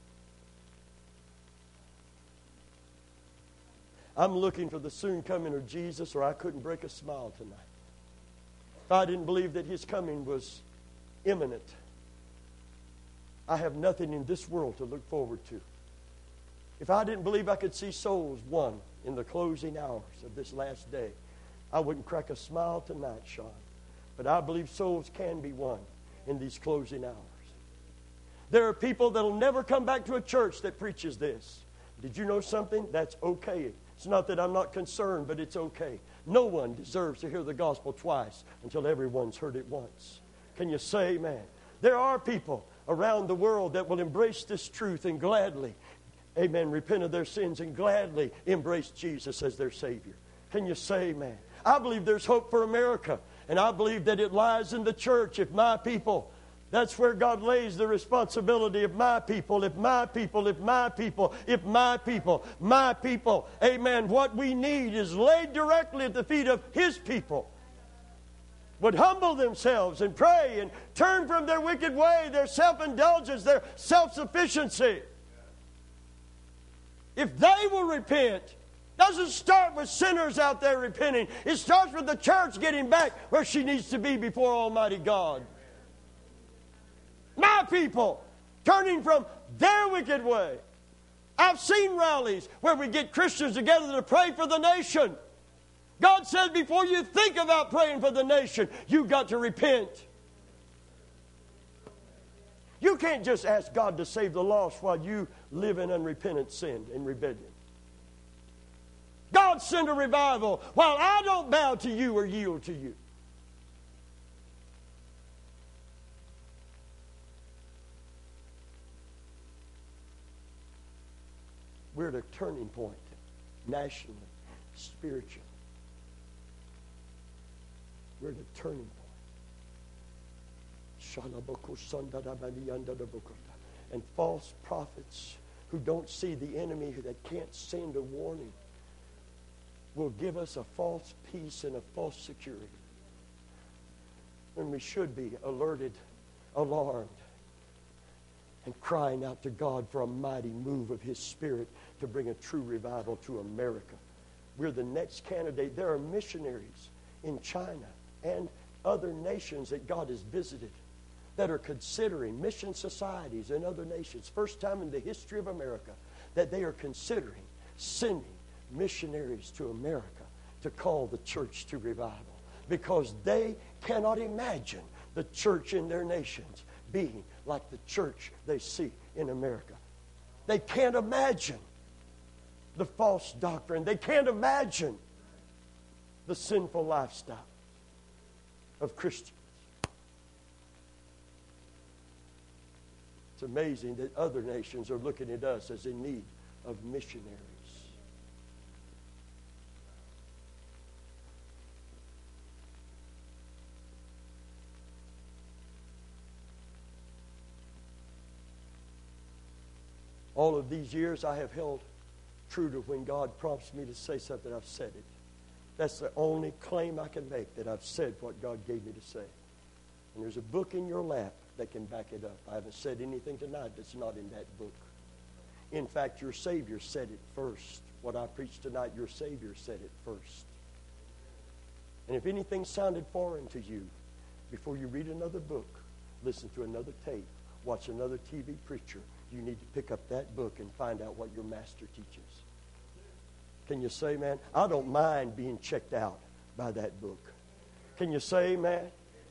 I'm looking for the soon coming of Jesus, or I couldn't break a smile tonight. If I didn't believe that His coming was imminent, I have nothing in this world to look forward to. If I didn't believe I could see souls won in the closing hours of this last day, I wouldn't crack a smile tonight, Sean. But I believe souls can be won in these closing hours. There are people that will never come back to a church that preaches this. Did you know something? That's okay. It's not that I'm not concerned, but it's okay. No one deserves to hear the gospel twice until everyone's heard it once. Can you say amen? There are people around the world that will embrace this truth and gladly, amen, repent of their sins and gladly embrace Jesus as their Savior. Can you say amen? I believe there's hope for America, and I believe that it lies in the church. If my people, that's where God lays the responsibility of my people, if my people, if my people, if my people, my people, amen. What we need is laid directly at the feet of His people. Would humble themselves and pray and turn from their wicked way, their self-indulgence, their self-sufficiency. If they will repent, doesn't start with sinners out there repenting. It starts with the church getting back where she needs to be before Almighty God. My people turning from their wicked way. I've seen rallies where we get Christians together to pray for the nation. God says before you think about praying for the nation, you've got to repent. You can't just ask God to save the lost while you live in unrepentant sin and rebellion. God send a revival while I don't bow to you or yield to you. We're at a turning point, nationally, spiritually. We're at a turning point. And false prophets who don't see the enemy, that can't send a warning, will give us a false peace and a false security. When we should be alerted, alarmed, and crying out to God for a mighty move of His Spirit to bring a true revival to America. We're the next candidate. There are missionaries in China and other nations that God has visited that are considering, mission societies in other nations, first time in the history of America, that they are considering sending missionaries to America to call the church to revival, because they cannot imagine the church in their nations being like the church they see in America. They can't imagine the false doctrine. They can't imagine the sinful lifestyle of Christians. It's amazing that other nations are looking at us as in need of missionaries. All of these years I have held true to when God prompts me to say something, I've said it. That's the only claim I can make, that I've said what God gave me to say. And there's a book in your lap that can back it up. I haven't said anything tonight that's not in that book. In fact, your Savior said it first. What I preached tonight, your Savior said it first. And if anything sounded foreign to you, before you read another book, listen to another tape, watch another T V preacher, you need to pick up that book and find out what your master teaches. Can you say, man, I don't mind being checked out by that book? Can you say, man?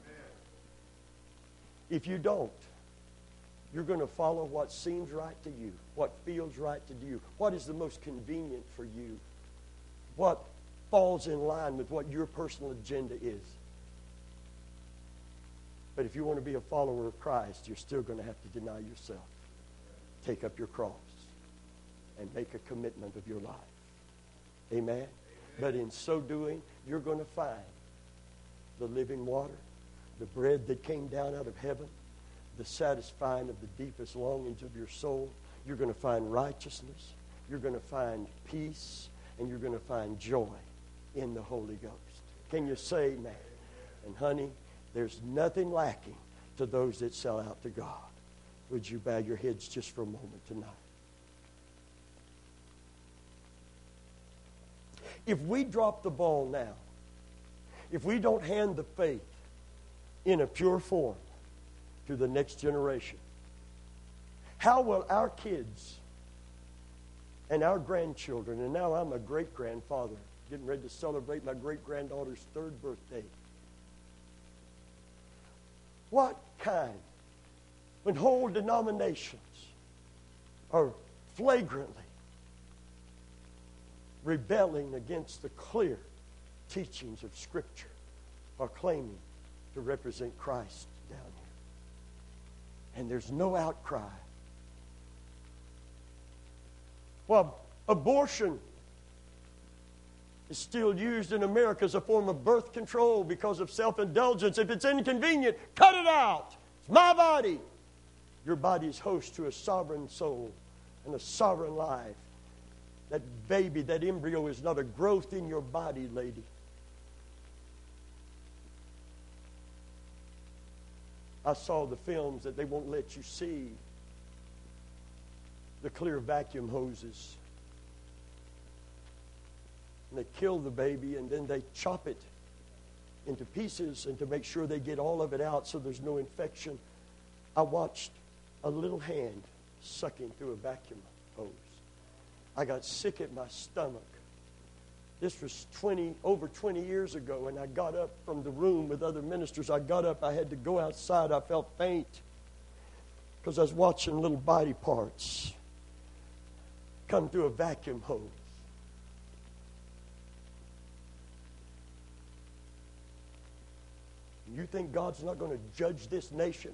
If you don't, you're going to follow what seems right to you, what feels right to you, what is the most convenient for you, what falls in line with what your personal agenda is. But if you want to be a follower of Christ, you're still going to have to deny yourself, take up your cross, and make a commitment of your life. Amen? Amen. But in so doing, you're going to find the living water, the bread that came down out of heaven, the satisfying of the deepest longings of your soul. You're going to find righteousness. You're going to find peace. And you're going to find joy in the Holy Ghost. Can you say, man? And honey, there's nothing lacking to those that sell out to God. Would you bow your heads just for a moment tonight? If we drop the ball now, if we don't hand the faith in a pure form to the next generation, how will our kids and our grandchildren, and now I'm a great-grandfather, getting ready to celebrate my great-granddaughter's third birthday. What kind, when whole denominations are flagrantly rebelling against the clear teachings of Scripture, are claiming to represent Christ down here, and there's no outcry. Well, abortion is still used in America as a form of birth control because of self-indulgence. If it's inconvenient, cut it out. It's my body. Your body is host to a sovereign soul and a sovereign life. That baby, that embryo is not a growth in your body, lady. I saw the films that they won't let you see. The clear vacuum hoses. And they kill the baby and then they chop it into pieces and to make sure they get all of it out so there's no infection. I watched a little hand sucking through a vacuum hose. I got sick at my stomach. This was twenty over twenty years ago, and I got up from the room with other ministers. I got up. I had to go outside. I felt faint because I was watching little body parts come through a vacuum hose. You think God's not going to judge this nation?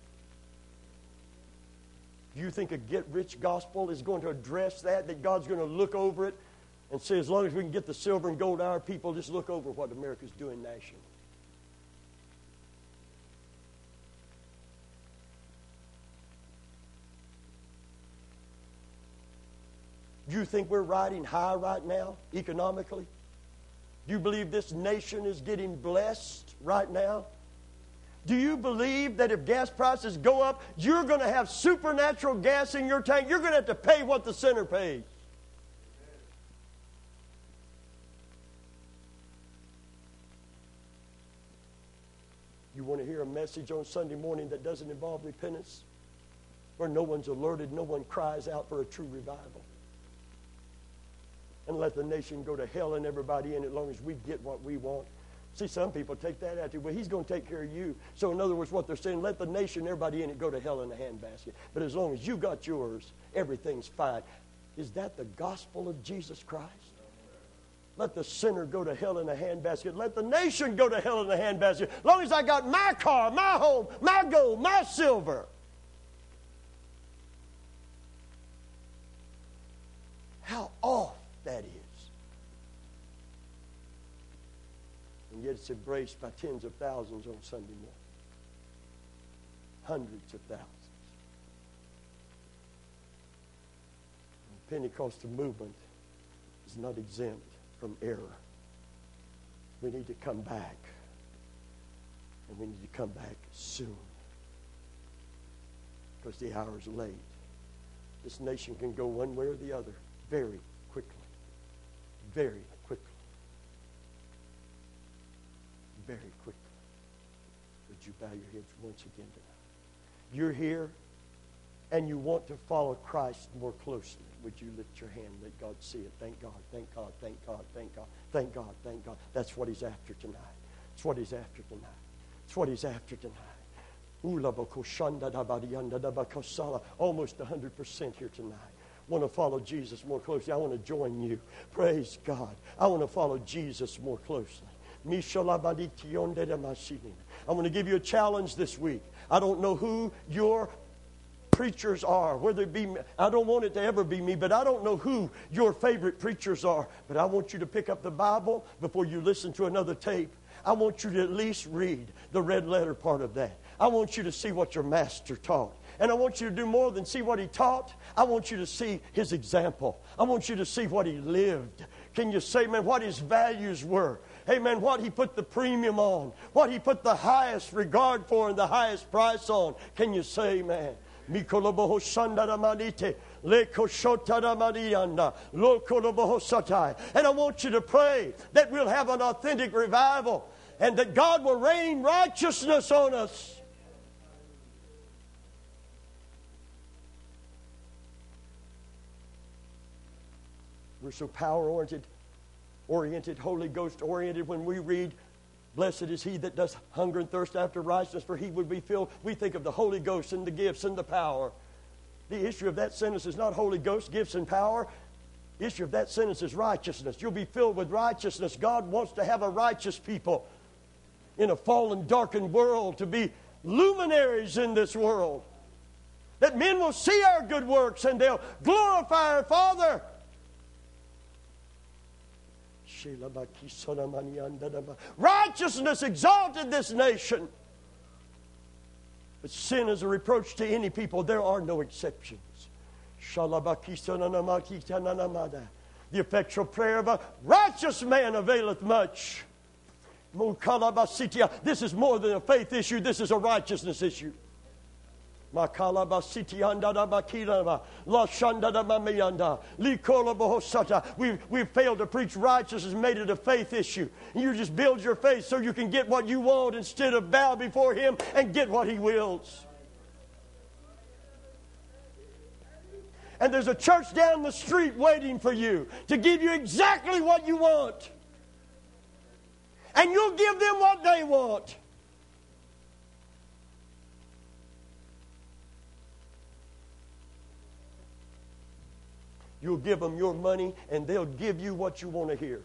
Do you think a get-rich gospel is going to address that, that God's going to look over it and say, as long as we can get the silver and gold to our people, just look over what America's doing nationally? Do you think we're riding high right now, economically? Do you believe this nation is getting blessed right now? Do you believe that if gas prices go up, you're going to have supernatural gas in your tank? You're going to have to pay what the sinner pays. You want to hear a message on Sunday morning that doesn't involve repentance? Where no one's alerted, no one cries out for a true revival. And let the nation go to hell and everybody in it as long as we get what we want. See, some people take that attitude. Well, he's going to take care of you. So in other words, what they're saying, let the nation, everybody in it, go to hell in a handbasket. But as long as you got yours, everything's fine. Is that the gospel of Jesus Christ? Let the sinner go to hell in a handbasket. Let the nation go to hell in a handbasket. As long as I got my car, my home, my gold, my silver. How off that is. And yet it's embraced by tens of thousands on Sunday morning. Hundreds of thousands. Pentecostal movement is not exempt from error. We need to come back. And we need to come back soon. Because the hour is late. This nation can go one way or the other very quickly. Very quickly. Very quickly. Would you bow your heads once again tonight? You're here and you want to follow Christ more closely. Would you lift your hand and let God see it? Thank God, thank God, thank God, thank God, thank God, thank God. That's what He's after tonight. That's what He's after tonight. That's what He's after tonight. Almost one hundred percent here tonight. Want to follow Jesus more closely. I want to join you. Praise God. I want to follow Jesus more closely. I'm going to give you a challenge this week. I don't know who your preachers are, whether it be me. I don't want it to ever be me, but I don't know who your favorite preachers are. But I want you to pick up the Bible before you listen to another tape. I want you to at least read the red letter part of that. I want you to see what your master taught. And I want you to do more than see what he taught. I want you to see his example. I want you to see what he lived. Can you say, man, what his values were? Hey, man, what he put the premium on. What he put the highest regard for and the highest price on. Can you say, man? And I want you to pray that we'll have an authentic revival and that God will rain righteousness on us. We're so power-oriented, oriented, Holy Ghost-oriented when we read, blessed is he that does hunger and thirst after righteousness, for he would be filled. We think of the Holy Ghost and the gifts and the power. The issue of that sentence is not Holy Ghost, gifts, and power. The issue of that sentence is righteousness. You'll be filled with righteousness. God wants to have a righteous people in a fallen, darkened world, to be luminaries in this world. That men will see our good works and they'll glorify our Father. Righteousness exalted this nation. But sin is a reproach to any people. There are no exceptions. The effectual prayer of a righteous man availeth much. This is more than a faith issue. This is a righteousness issue. We we failed to preach righteousness and made it a faith issue. And you just build your faith so you can get what you want instead of bow before Him and get what He wills. And there's a church down the street waiting for you to give you exactly what you want. And you'll give them what they want. You'll give them your money, and they'll give you what you want to hear.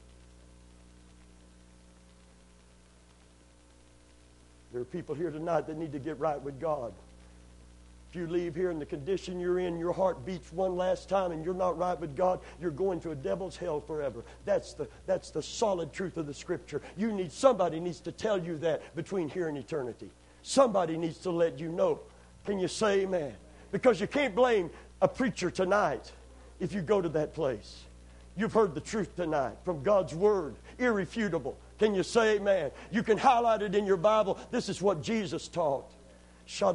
There are people here tonight that need to get right with God. If you leave here in the condition you're in, your heart beats one last time, and you're not right with God, you're going to a devil's hell forever. That's the, that's the solid truth of the Scripture. You need, somebody needs to tell you that between here and eternity. Somebody needs to let you know. Can you say amen? Because you can't blame a preacher tonight if you go to that place. You've heard the truth tonight from God's Word, irrefutable. Can you say amen? You can highlight it in your Bible. This is what Jesus taught. You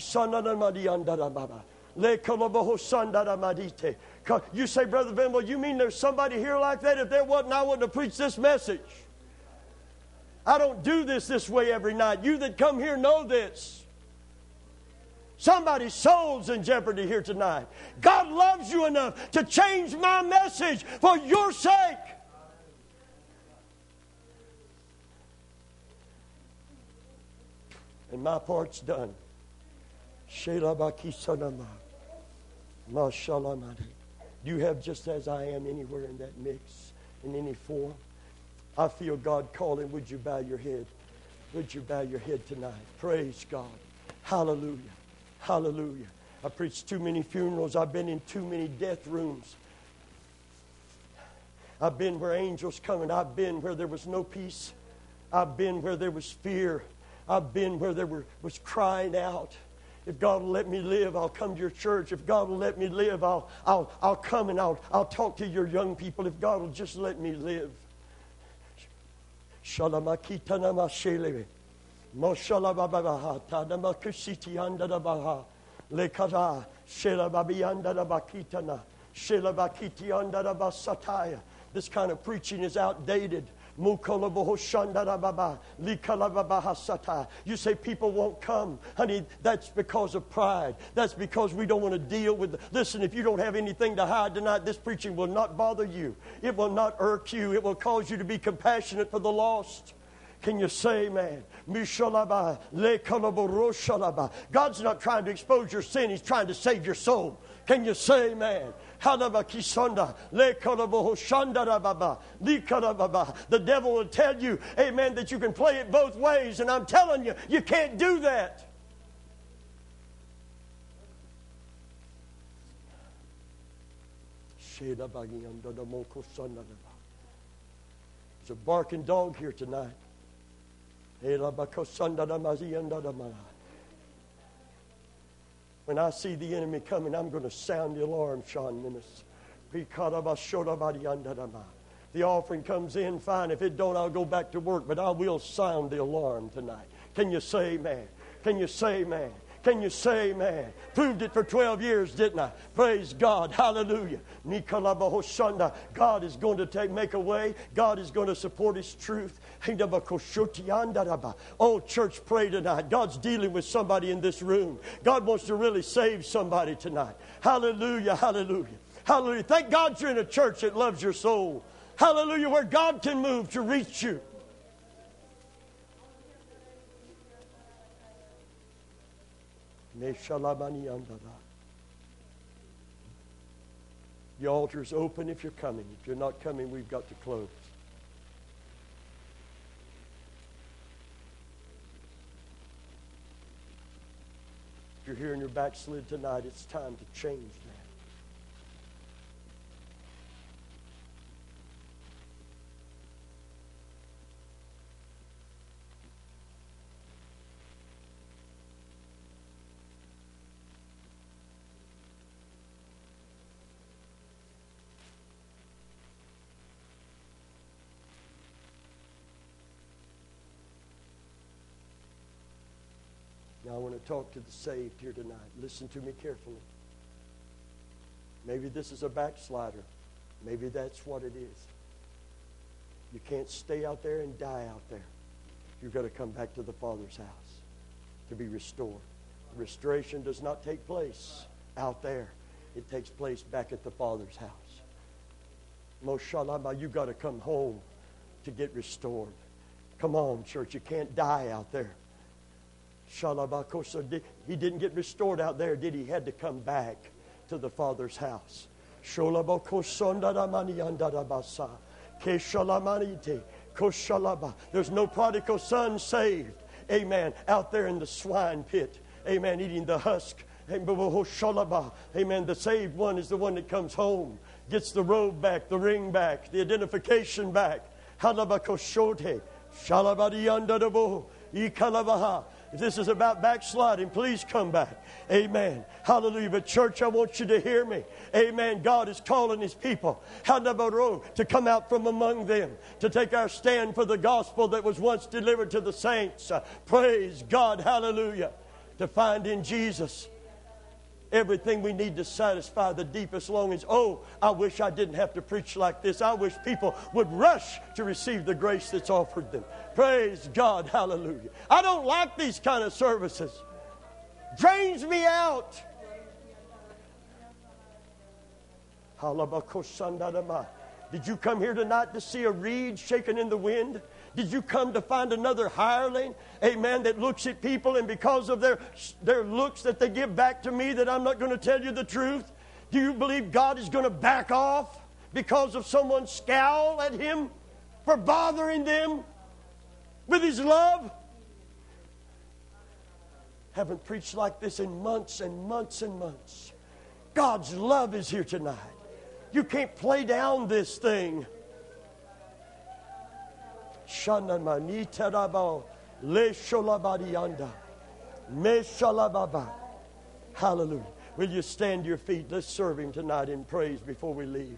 say, Brother Venable, you mean there's somebody here like that? If there wasn't, I wouldn't have preached this message. I don't do this this way every night. You that come here know this. Somebody's soul's in jeopardy here tonight. God loves you enough to change my message for your sake. And my part's done. Do you have just as I am anywhere in that mix, in any form? I feel God calling. Would you bow your head? Would you bow your head tonight? Praise God. Hallelujah. Hallelujah. I preached too many funerals. I've been in too many death rooms. I've been where angels come, and I've been where there was no peace. I've been where there was fear. I've been where there were, was crying out. If God will let me live, I'll come to your church. If God will let me live, I'll, I'll, I'll come and I'll, I'll talk to your young people. If God will just let me live. Shalamakitanamasheleve. Moshalababaha. Tadamakusitiandadabaha. Lekara. Shelababiandadabakitana. Shelabakitiandadabasataya. This kind of preaching is outdated. You say people won't come. Honey, that's because of pride. That's because we don't want to deal with it. Listen, if you don't have anything to hide tonight, this preaching will not bother you. It will not irk you. It will cause you to be compassionate for the lost. Can you say amen? God's not trying to expose your sin. He's trying to save your soul. Can you say amen? The devil will tell you, amen, that you can play it both ways. And I'm telling you, you can't do that. There's a barking dog here tonight. When I see the enemy coming, I'm going to sound the alarm, Sean Minnis. The offering comes in, fine. If it don't, I'll go back to work. But I will sound the alarm tonight. Can you say amen? Can you say amen? Can you say amen? Proved it for twelve years, didn't I? Praise God. Hallelujah. God is going to take, make a way. God is going to support His truth. Oh, church, pray tonight. God's dealing with somebody in this room. God wants to really save somebody tonight. Hallelujah. Hallelujah. Hallelujah. Thank God you're in a church that loves your soul. Hallelujah. Where God can move to reach you. The altar is open if you're coming. If you're not coming, we've got to close. If you're here and you're backslid tonight, it's time to change that. Now I want to talk to the saved here tonight. Listen to me carefully. Maybe this is a backslider. Maybe that's what it is. You can't stay out there and die out there. You've got to come back to the Father's house to be restored. Restoration does not take place out there. It takes place back at the Father's house. Moshalama, you've got to come home to get restored. Come on, church. You can't die out there. He didn't get restored out there, did he? He had to come back to the Father's house. There's no prodigal son saved, amen, out there in the swine pit, amen, eating the husk. Amen. The saved one is the one that comes home, gets the robe back, the ring back, the identification back. If this is about backsliding, please come back. Amen. Hallelujah. But church, I want you to hear me. Amen. God is calling His people to come out from among them, to take our stand for the gospel that was once delivered to the saints. Uh, praise God. Hallelujah. To find in Jesus everything we need to satisfy the deepest longings. Oh, I wish I didn't have to preach like this. I wish people would rush to receive the grace that's offered them. Praise God. Hallelujah. I don't like these kind of services. Drains me out. Did you come here tonight to see a reed shaking in the wind? Did you come to find another hireling, amen, that looks at people and because of their, their looks that they give back to me that I'm not going to tell you the truth? Do you believe God is going to back off because of someone's scowl at Him for bothering them with His love? Haven't preached like this in months and months and months. God's love is here tonight. You can't play down this thing. Shana manita rabo le sholabadianda me shalababa Hallelujah. Will you stand to your feet? Let's serve Him tonight in praise before we leave.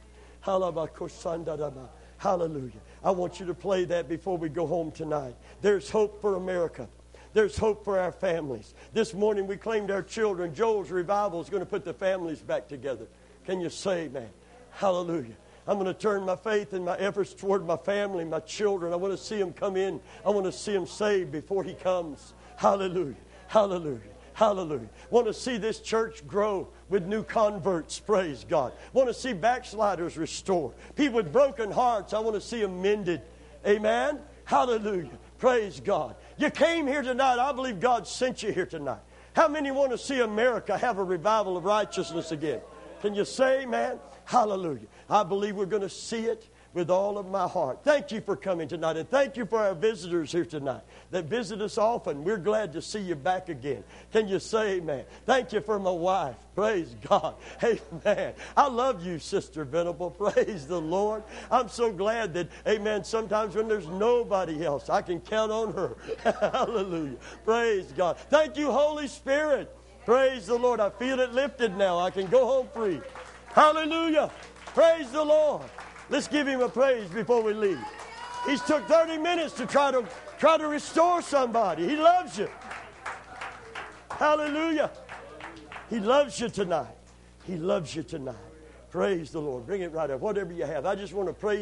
Hallelujah. I want you to play that before we go home tonight. There's hope for America. There's hope for our families. This morning we claimed our children. Joel's revival is going to put the families back together. Can you say, man? Hallelujah. I'm going to turn my faith and my efforts toward my family, my children. I want to see them come in. I want to see them saved before He comes. Hallelujah. Hallelujah. Hallelujah. Want to see this church grow with new converts. Praise God. Want to see backsliders restored. People with broken hearts, I want to see them mended. Amen. Hallelujah. Praise God. You came here tonight. I believe God sent you here tonight. How many want to see America have a revival of righteousness again? Can you say, man? Hallelujah. I believe we're going to see it with all of my heart. Thank you for coming tonight, and thank you for our visitors here tonight that visit us often. We're glad to see you back again. Can you say amen? Thank you for my wife. Praise God. Amen. I love you, Sister Venable. Praise the Lord. I'm so glad that, amen, sometimes when there's nobody else, I can count on her. Hallelujah. Praise God. Thank you, Holy Spirit. Praise the Lord. I feel it lifted now. I can go home free. Hallelujah. Praise the Lord. Let's give Him a praise before we leave. He's took thirty minutes to try to try to restore somebody. He loves you. Hallelujah. He loves you tonight. He loves you tonight. Praise the Lord. Bring it right up. Whatever you have. I just want to praise